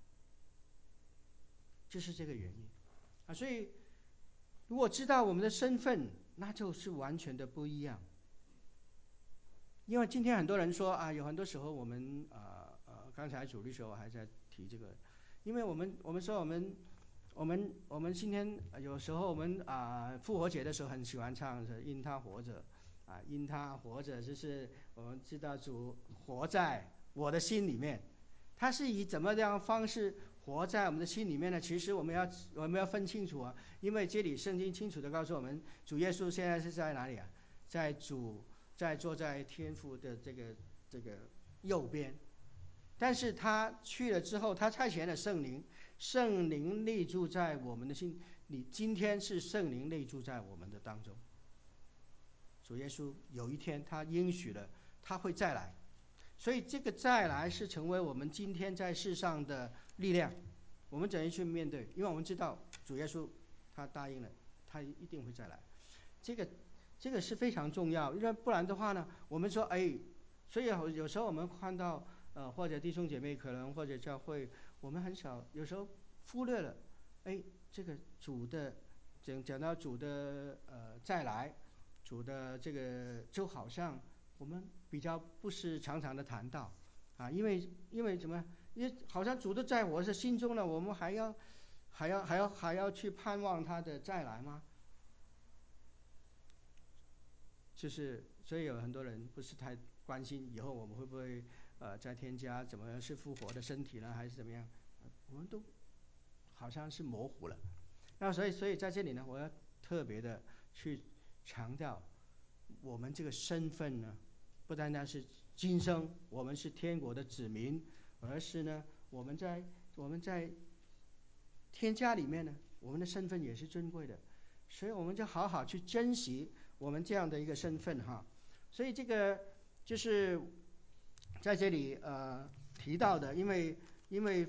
就是这个原因啊。所以如果知道我们的身份，那就是完全的不一样。因为今天很多人说啊，有很多时候我们啊呃刚才主的时候还在提这个，因为我们我们说我们我们我们今天有时候我们啊复活节的时候很喜欢唱是因他活着啊，因他活着，就是我们知道主活在我的心里面。他是以怎么样方式活在我们的心里面呢？其实我们要我们要分清楚啊，因为这里圣经清楚的告诉我们，主耶稣现在是在哪里啊？在主在坐在天父的这个这个右边。但是他去了之后，他差遣了圣灵，圣灵内住在我们的心里。今天是圣灵内住在我们的当中。主耶稣有一天他应许了他会再来，所以这个再来是成为我们今天在世上的力量。我们怎样去面对？因为我们知道主耶稣他答应了，他一定会再来。这个这个是非常重要，因为不然的话呢，我们说哎，所以有时候我们看到呃或者弟兄姐妹可能或者教会，我们很少有时候忽略了，哎，这个主的讲讲到主的呃再来，主的这个就好像我们比较不是常常的谈到啊，因为因为什么？因为好像主的在我是心中了，我们还要还要还要还要去盼望他的再来吗？就是所以有很多人不是太关心以后我们会不会呃再添加怎么样是复活的身体呢，还是怎么样？我们都好像是模糊了。那所以所以在这里呢，我要特别的去强调，我们这个身份呢，不单单是今生我们是天国的子民，而是呢我们在我们在天家里面呢，我们的身份也是尊贵的。所以我们就好好去珍惜我们这样的一个身份哈。所以这个就是在这里呃提到的，因为因为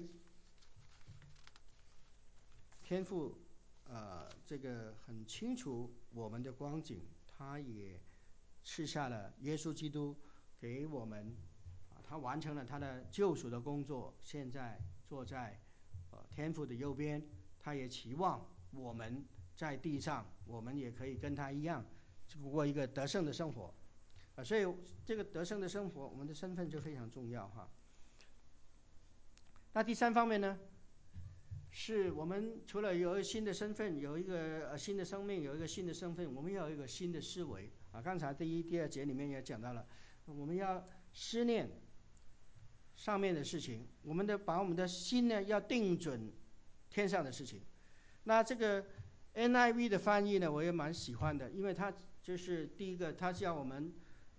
天父呃这个很清楚我们的光景，他也赐下了耶稣基督给我们啊，他完成了他的救赎的工作，现在坐在呃天父的右边，他也期望我们在地上，我们也可以跟他一样过一个得胜的生活啊。所以这个得胜的生活，我们的身份就非常重要哈。那第三方面呢，是我们除了有一个新的身份，有一个呃新的生命，有一个新的身份，我们要有一个新的思维啊。刚才第一、第二节里面也讲到了，我们要思念上面的事情，我们的把我们的心呢要定准天上的事情。那这个 N I V 的翻译呢，我也蛮喜欢的，因为它就是第一个，它叫我们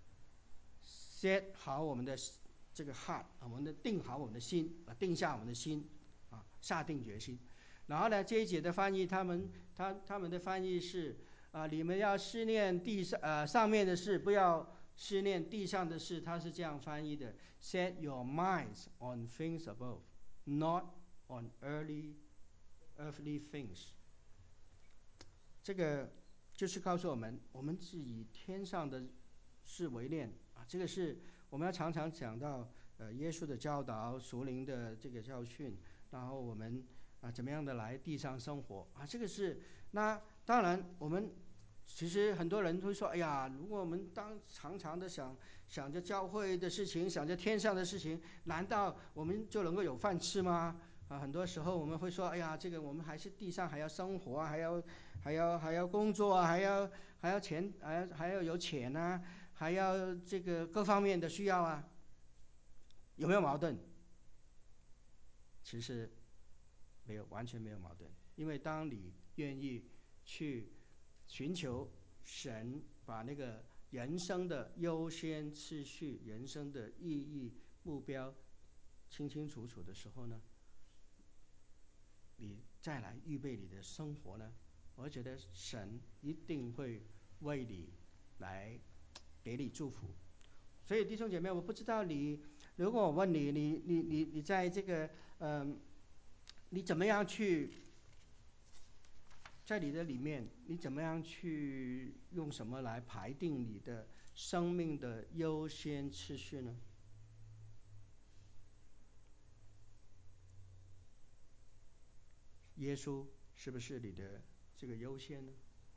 set 好我们的这个 heart， 我们的定好我们的心啊，定下我们的心啊，下定决心。然后呢，这一节的翻译，他们他他们的翻译是啊，你们要思念地上呃上面的事，不要思念地上的事。他是这样翻译的 ：Set your minds on things above, not on earthly earthly things。这个就是告诉我们，我们是以天上的事为念啊。这个是我们要常常讲到呃耶稣的教导、属灵的这个教训，然后我们啊怎么样的来地上生活啊。这个是那当然我们其实很多人会说，哎呀，如果我们当常常的想想着教会的事情，想着天上的事情，难道我们就能够有饭吃吗？啊，很多时候我们会说，哎呀，这个我们还是地上还要生活啊，还要还要还要工作啊，还要还要钱，还要还要有钱啊，还要这个各方面的需要啊，有没有矛盾？其实没有，完全没有矛盾。因为当你愿意去寻求神把那个人生的优先次序、人生的意义、目标清清楚楚的时候呢，你再来预备你的生活呢，我觉得神一定会为你来给你祝福。所以弟兄姐妹，我不知道你，如果我问你，你你你你在这个嗯、呃，你怎么样去在你的里面，你怎么样去用什么来排定你的生命的优先次序呢？耶稣是不是你的这个优先呢？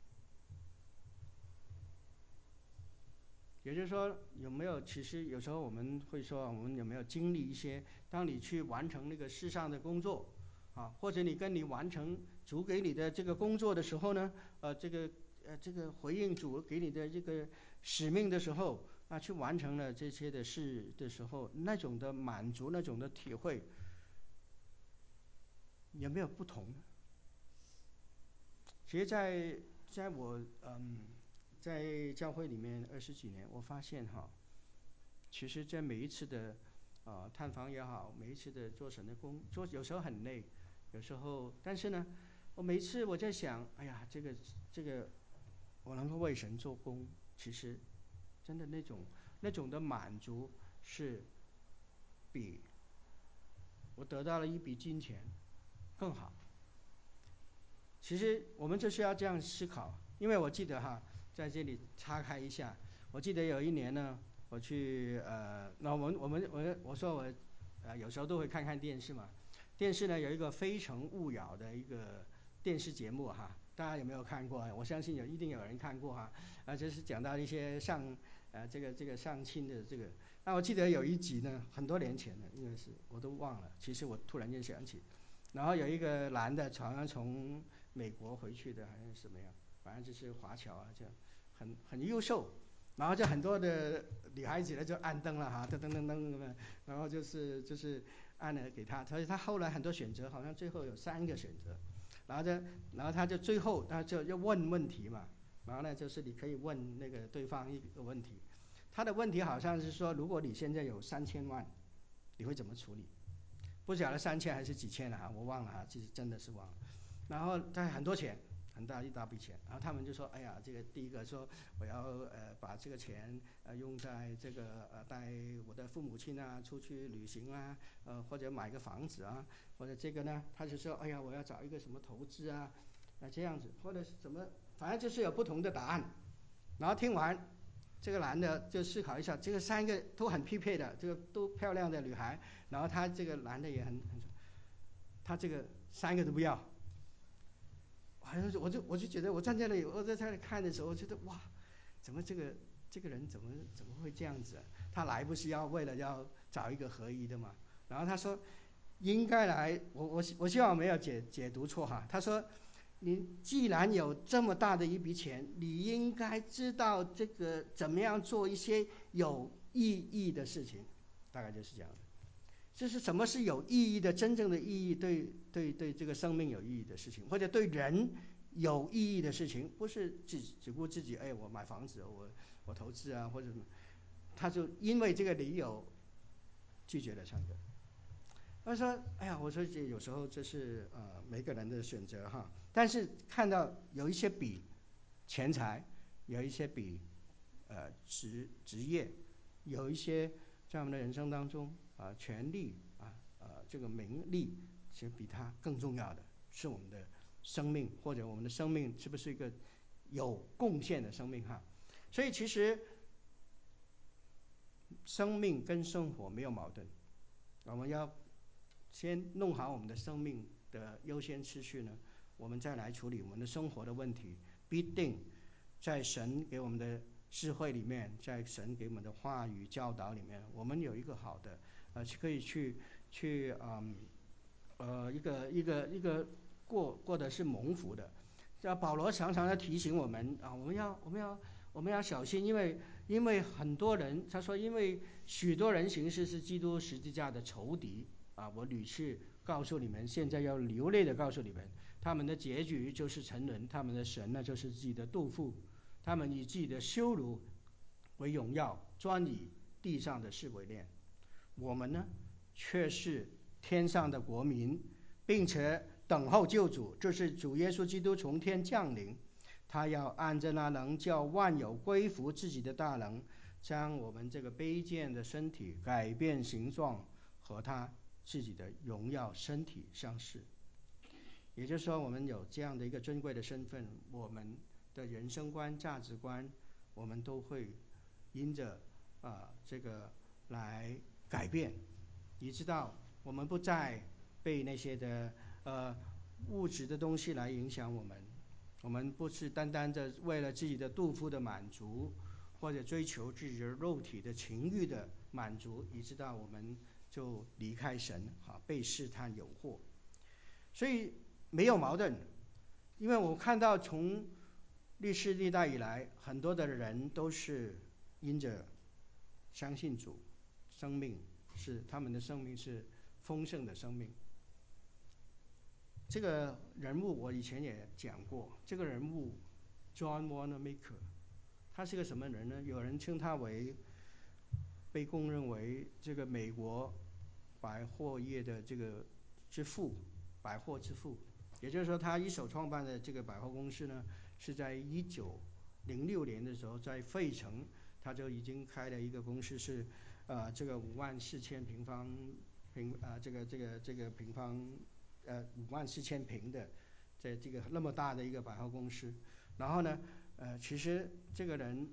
也就是说，有没有其实有时候我们会说，我们有没有经历一些，当你去完成那个世上的工作啊，或者你跟你完成主给你的这个工作的时候呢，呃，这个呃这个回应主给你的这个使命的时候啊，去完成了这些的事的时候，那种的满足，那种的体会，有没有不同呢？其实在在我嗯在教会里面二十几年，我发现哈，其实在每一次的啊、呃、探访也好，每一次的做神的工做，有时候很累，有时候，但是呢，我每一次我在想，哎呀，这个这个我能够为神做工，其实真的那种那种的满足是比我得到了一笔金钱更好。其实我们就是要这样思考，因为我记得哈，在这里岔开一下，我记得有一年呢，我去呃，那我们我们我我说我呃有时候都会看看电视嘛，电视呢有一个《非诚勿扰》的一个电视节目哈，大家有没有看过？我相信有一定有人看过哈，啊，就是讲到一些上呃这个这个上亲的这个，那我记得有一集呢，很多年前了，因为是我都忘了，其实我突然间想起。然后有一个男的，好像从美国回去的，好像是什么样，反正就是华侨啊，这样很很优秀。然后就很多的女孩子呢就按灯了哈，噔噔噔噔，然后就是就是按了给他，所以他后来很多选择，好像最后有三个选择。然后就然后他就最后他就要问问题嘛，然后呢就是你可以问那个对方一个问题，他的问题好像是说，如果你现在有三千万，你会怎么处理？不晓得三千还是几千了哈，我忘了哈，其实真的是忘了。然后他很多钱，很大一大笔钱，然后他们就说，哎呀，这个第一个说我要呃把这个钱呃用在这个呃带我的父母亲啊出去旅行啊，呃或者买个房子啊，或者这个呢，他就说，哎呀，我要找一个什么投资啊，啊这样子，或者是什么，反正就是有不同的答案。然后听完， 这个男的就思考一下，这个三个都很匹配的，这个都漂亮的女孩，然后他这个男的也很很，他这个三个都不要。好像是我就我就觉得我站在那里，我在那里看的时候，我觉得哇，怎么这个这个人怎么怎么会这样子、啊？他来不是要为了要找一个合一的嘛？然后他说应该来，我我我希望没有解解读错哈。他说你既然有这么大的一笔钱，你应该知道这个怎么样做一些有意义的事情，大概就是这样的。就是什么是有意义的，真正的意义，对对对这个生命有意义的事情，或者对人有意义的事情，不是只只顾自己，哎，我买房子，我我投资啊，或者什么，他就因为这个理由拒绝了唱歌。他说：“哎呀，我说这有时候这是呃每个人的选择哈，但是看到有一些比钱财，有一些比呃职职业，有一些在我们的人生当中啊、呃、权利啊呃这个名利，其实比它更重要的是我们的生命，或者我们的生命是不是一个有贡献的生命哈？所以其实生命跟生活没有矛盾，我们要先弄好我们的生命的优先次序呢，我们再来处理我们的生活的问题，必定在神给我们的智慧里面，在神给我们的话语教导里面，我们有一个好的呃可以去去嗯呃一个一个一个过过的是蒙福的。这保罗常常要提醒我们啊，我们要我们要我们要小心，因为因为很多人他说，因为许多人行事是基督十字架的仇敌啊，我屡次告诉你们，现在要流泪的告诉你们，他们的结局就是沉沦，他们的神呢就是自己的肚腹，他们以自己的羞辱为荣耀，专以地上的事为念。我们呢却是天上的国民，并且等候救主，就是主耶稣基督从天降临，他要按着那能叫万有归服自己的大能，将我们这个卑贱的身体改变形状，和他自己的荣耀身体相似。也就是说，我们有这样的一个尊贵的身份，我们的人生观价值观我们都会因着啊、呃、这个来改变，你知道我们不再被那些的呃物质的东西来影响我们，我们不是单单的为了自己的肚腹的满足，或者追求自己的肉体的情欲的满足，你知道我们就离开神啊，被试探诱惑。所以没有矛盾，因为我看到从历世历代以来，很多的人都是因着相信主，生命是他们的生命是丰盛的生命。这个人物我以前也讲过，这个人物 John Wanamaker， 他是个什么人呢？有人称他为被公认为这个美国百货业的这个之父，百货之父。也就是说，他一手创办的这个百货公司呢，是在一九零六年的时候，在费城，他就已经开了一个公司，是呃这个五万四千平方平啊、呃、这个这个这个平方呃五万四千平的，在这个那么大的一个百货公司。然后呢，呃，其实这个人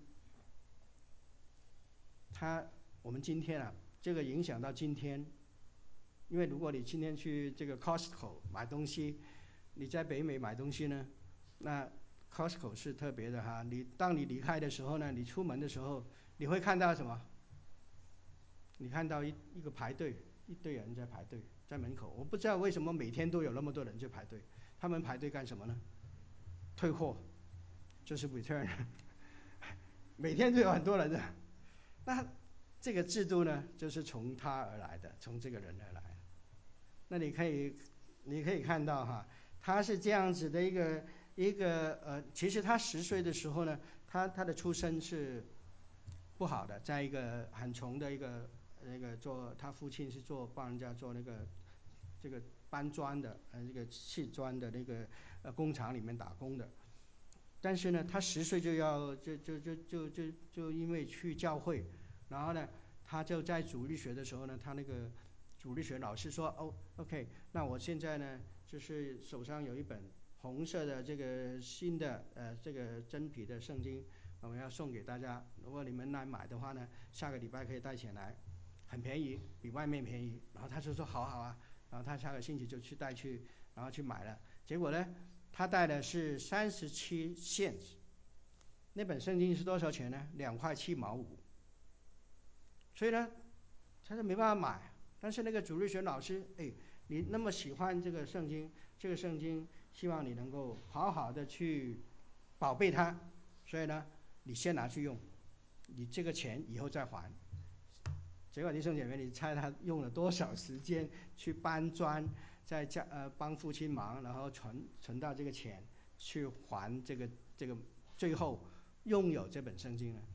他我们今天啊，这个影响到今天，因为如果你今天去这个 Costco 买东西。你在北美买东西呢，那 Costco 是特别的哈。你当你离开的时候呢，你出门的时候，你会看到什么？你看到一一个排队，一堆人在排队，在门口。我不知道为什么每天都有那么多人去排队。他们排队干什么呢？退货，就是 return。每天都有很多人的。那这个制度呢，就是从他而来的，从这个人而来。那你可以，你可以看到哈。他是这样子的一个一个呃，其实他十岁的时候呢，他他的出身是不好的，在一个很穷的一个那个做，他父亲是做帮人家做那个这个搬砖的，呃，这个砌砖的那个呃工厂里面打工的。但是呢，他十岁就要就就就就就就因为去教会，然后呢，他就在主日学的时候呢，他那个主日学老师说，哦 ，OK， 那我现在呢。就是手上有一本红色的这个新的呃这个真皮的圣经，我们要送给大家。如果你们来买的话呢，下个礼拜可以带钱来，很便宜，比外面便宜。然后他就说好好啊，然后他下个星期就去带去，然后去买了。结果呢，他带的是三十七现，那本圣经是多少钱呢？两块七毛五。所以呢，他就没办法买。但是那个主日学老师，哎，你那么喜欢这个圣经，这个圣经希望你能够好好的去宝贝它，所以呢，你先拿去用，你这个钱以后再还。结果弟兄姐妹，你猜他用了多少时间去搬砖，在家呃帮父亲忙，然后存存到这个钱去还这个这个，最后拥有这本圣经呢？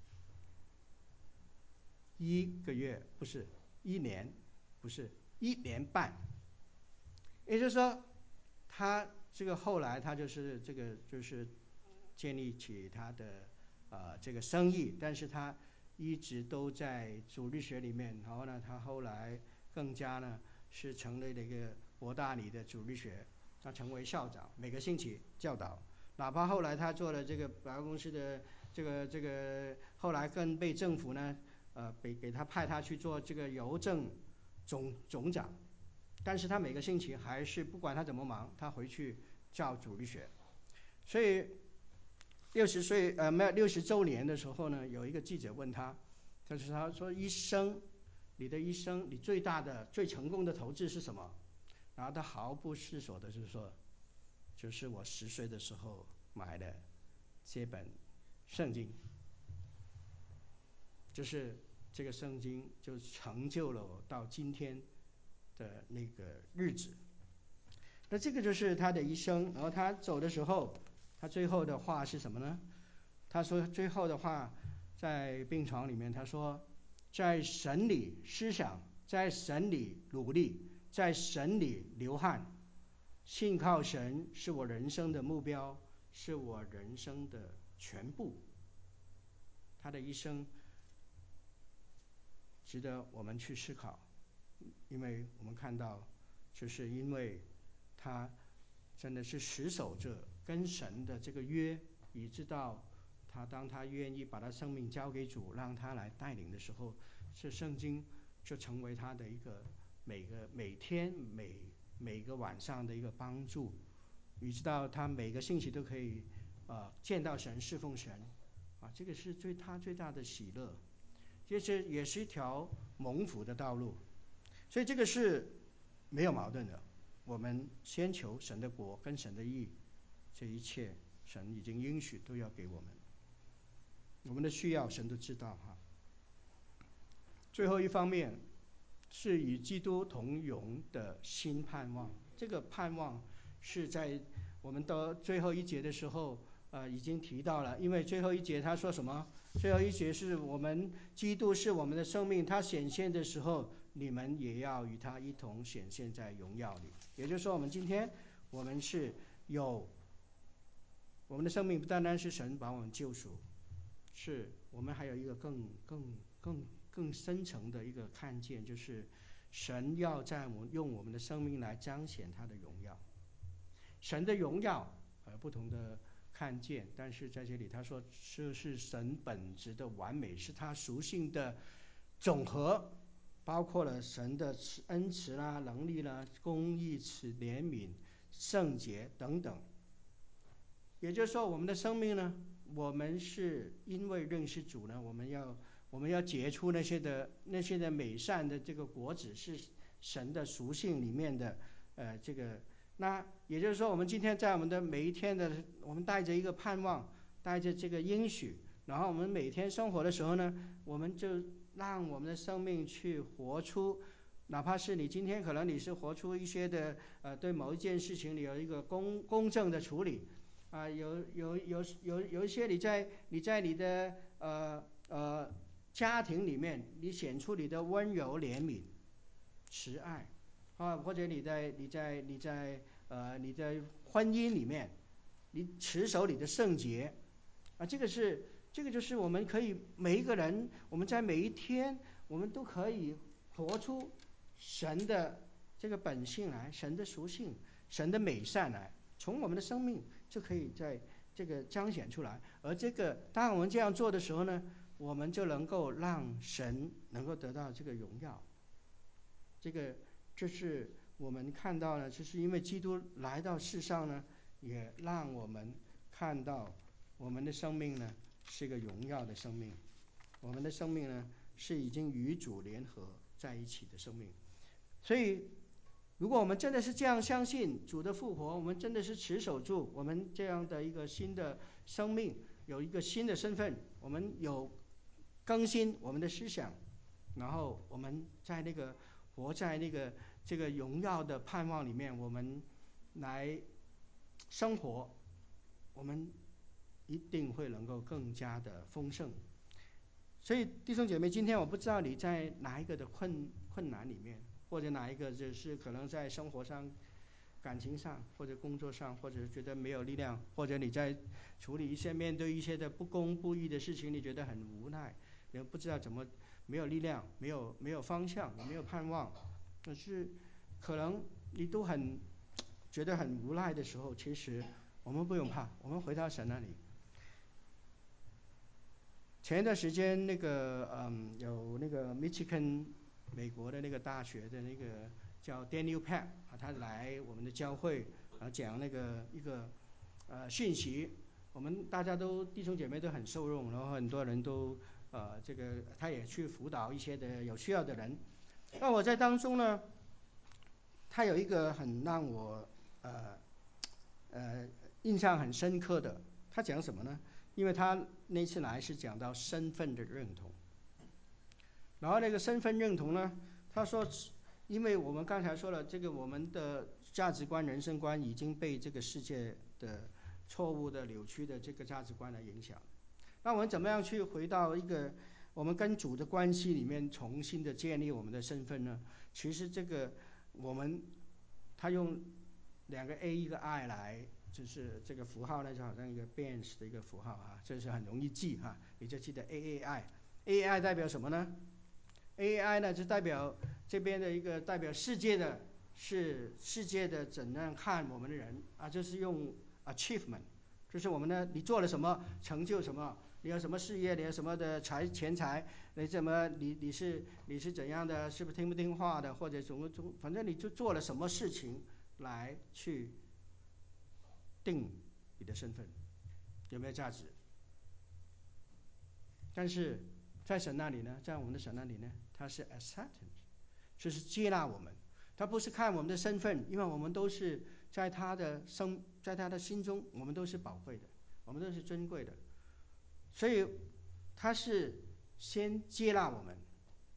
一个月不是，一年不是，一年半。也就是说，他这个后来他就是这个就是建立起他的呃这个生意，但是他一直都在主日学里面。然后呢，他后来更加呢是成立了一个伯大尼的主日学，他成为校长，每个星期教导。哪怕后来他做了这个百货公司的这个这个，后来更被政府呢呃给给他派他去做这个邮政总总长。但是他每个星期还是不管他怎么忙，他回去教主日学。所以六十岁呃没有六十周年的时候呢，有一个记者问他，就是他说一生，你的一生你最大的最成功的投资是什么？然后他毫不思索的就说，就是我十岁的时候买的这本圣经，就是这个圣经就成就了我到今天的那个日子。那这个就是他的一生。然后他走的时候，他最后的话是什么呢？他说最后的话在病床里面，他说在神里思想，在神里努力，在神里流汗，信靠神是我人生的目标，是我人生的全部。他的一生值得我们去思考，因为我们看到就是因为他真的是死守着跟神的这个约，以致到他当他愿意把他生命交给主，让他来带领的时候，这圣经就成为他的一个每个每天每每个晚上的一个帮助，以致到他每个星期都可以呃见到神，侍奉神啊，这个是最他最大的喜乐。这是也是一条蒙福的道路。所以这个是没有矛盾的。我们先求神的国跟神的义，这一切神已经应许都要给我们。我们的需要神都知道哈。最后一方面是与基督同荣的新盼望。这个盼望是在我们到最后一节的时候呃已经提到了。因为最后一节他说什么？最后一节是我们基督是我们的生命，他显现的时候，你们也要与他一同显现在荣耀里。也就是说，我们今天我们是有我们的生命，不单单是神把我们救赎，是我们还有一个更更更更深层的一个看见，就是神要在我们用我们的生命来彰显他的荣耀。神的荣耀呃不同的看见，但是在这里他说这是神本质的完美，是他属性的总和，包括了神的恩慈啦、能力啦、公义、慈怜悯、圣洁等等。也就是说，我们的生命呢，我们是因为认识主呢，我们要我们要结出那些的那些的美善的这个果子，是神的属性里面的呃这个。那也就是说，我们今天在我们的每一天的，我们带着一个盼望，带着这个应许，然后我们每天生活的时候呢，我们就让我们的生命去活出，哪怕是你今天可能你是活出一些的呃对某一件事情你有一个公公正的处理啊、呃，有有有有有一些你在你在你的呃呃家庭里面，你显出你的温柔、怜悯、慈爱。啊，或者你在你在你在呃你在婚姻里面，你持守你的圣洁啊，这个是这个就是我们可以每一个人，我们在每一天，我们都可以活出神的这个本性来，神的属性，神的美善来， 从我们的生命就可以在这个彰显出来。而这个当我们这样做的时候呢，我们就能够让神能够得到这个荣耀。这个这是我们看到呢，就是因为基督来到世上呢，也让我们看到我们的生命呢是一个荣耀的生命，我们的生命呢是已经与主联合在一起的生命。所以如果我们真的是这样相信主的复活，我们真的是持守住我们这样的一个新的生命，有一个新的身份，我们有更新我们的思想，然后我们在那个活在那个这个荣耀的盼望里面，我们来生活，我们一定会能够更加的丰盛。所以弟兄姐妹，今天我不知道你在哪一个的困困难里面，或者哪一个就是可能在生活上、感情上，或者工作上，或者觉得没有力量，或者你在处理一些面对一些的不公不义的事情，你觉得很无奈，你不知道怎么，没有力量，没有没有方向，没有盼望，可是可能你都很觉得很无奈的时候，其实我们不用怕，我们回到神那里。前一段时间那个嗯有那个 Michigan 美国的那个大学的那个叫 Daniel Peck 啊，他来我们的教会啊讲那个一个呃讯息，我们大家都弟兄姐妹都很受用，然后很多人都呃这个他也去辅导一些的有需要的人。那我在当中呢，他有一个很让我呃呃印象很深刻的，他讲什么呢？因为他那次来是讲到身份的认同，然后那个身份认同呢，他说因为我们刚才说了，这个我们的价值观人生观已经被这个世界的错误的扭曲的这个价值观来影响，那我们怎么样去回到一个我们跟主的关系里面重新的建立我们的身份呢？其实这个我们他用两个 A 一个 I 来，就是这个符号呢就好像一个 bench 的一个符号啊，这是很容易记哈，你就记得 A A I。A A I 代表什么呢？ A A I 呢就代表这边的一个代表世界的，是世界的怎样看我们的人啊，就是用 achievement， 就是我们呢你做了什么成就什么，你有什么事业，你有什么的财钱财，你怎么你你是你是怎样的，是不是听不听话的，或者怎么反正你就做了什么事情来去定你的身份有没有价值。但是在神那里呢，在我们的神那里呢，他是 acceptance， 就是接纳我们，他不是看我们的身份，因为我们都是在他的生在他的心中，我们都是宝贵的，我们都是珍贵的，所以他是先接纳我们，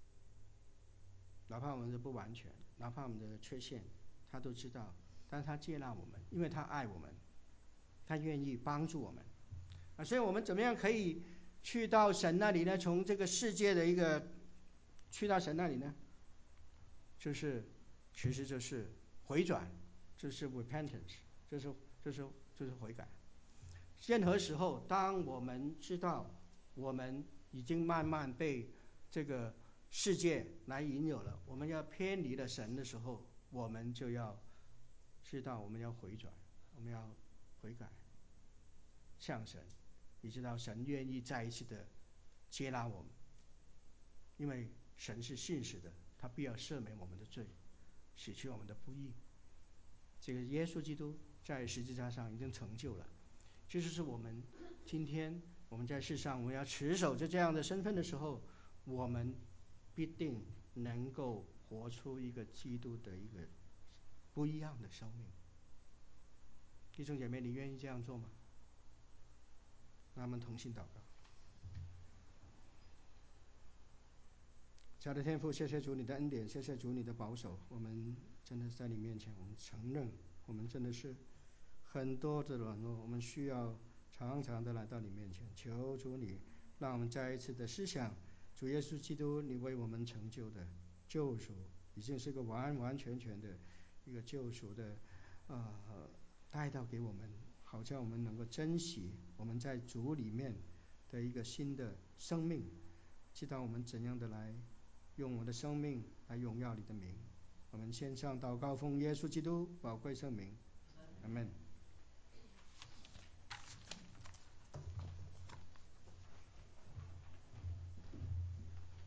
哪怕我们的不完全，哪怕我们的缺陷，他都知道，但是他接纳我们，因为他爱我们，他愿意帮助我们啊。所以我们怎么样可以去到神那里呢？从这个世界的一个去到神那里呢？就是其实就是回转，就是 repentance， 就是就是就是悔改。任何时候当我们知道我们已经慢慢被这个世界来引诱了，我们要偏离了神的时候，我们就要知道我们要回转，我们要悔改向神。你知道神愿意再一次的接纳我们，因为神是信实的，他必要赦免我们的罪，洗去我们的不义。这个耶稣基督在十字架上已经成就了，这就是我们今天我们在世上我们要持守着这样的身份的时候，我们必定能够活出一个基督的一个不一样的生命。弟兄姐妹，你愿意这样做吗？让我们同心祷告。亲爱的天父，谢谢主你的恩典，谢谢主你的保守，我们真的在你面前，我们承认我们真的是很多的软弱，我们需要常常的来到你面前，求主你让我们再一次的思想主耶稣基督你为我们成就的救赎，已经是个完完全全的一个救赎的呃带到给我们，好像我们能够珍惜我们在主里面的一个新的生命，知道我们怎样的来用我的生命来荣耀你的名。我们献上祷告，奉耶稣基督宝贵圣名，阿们。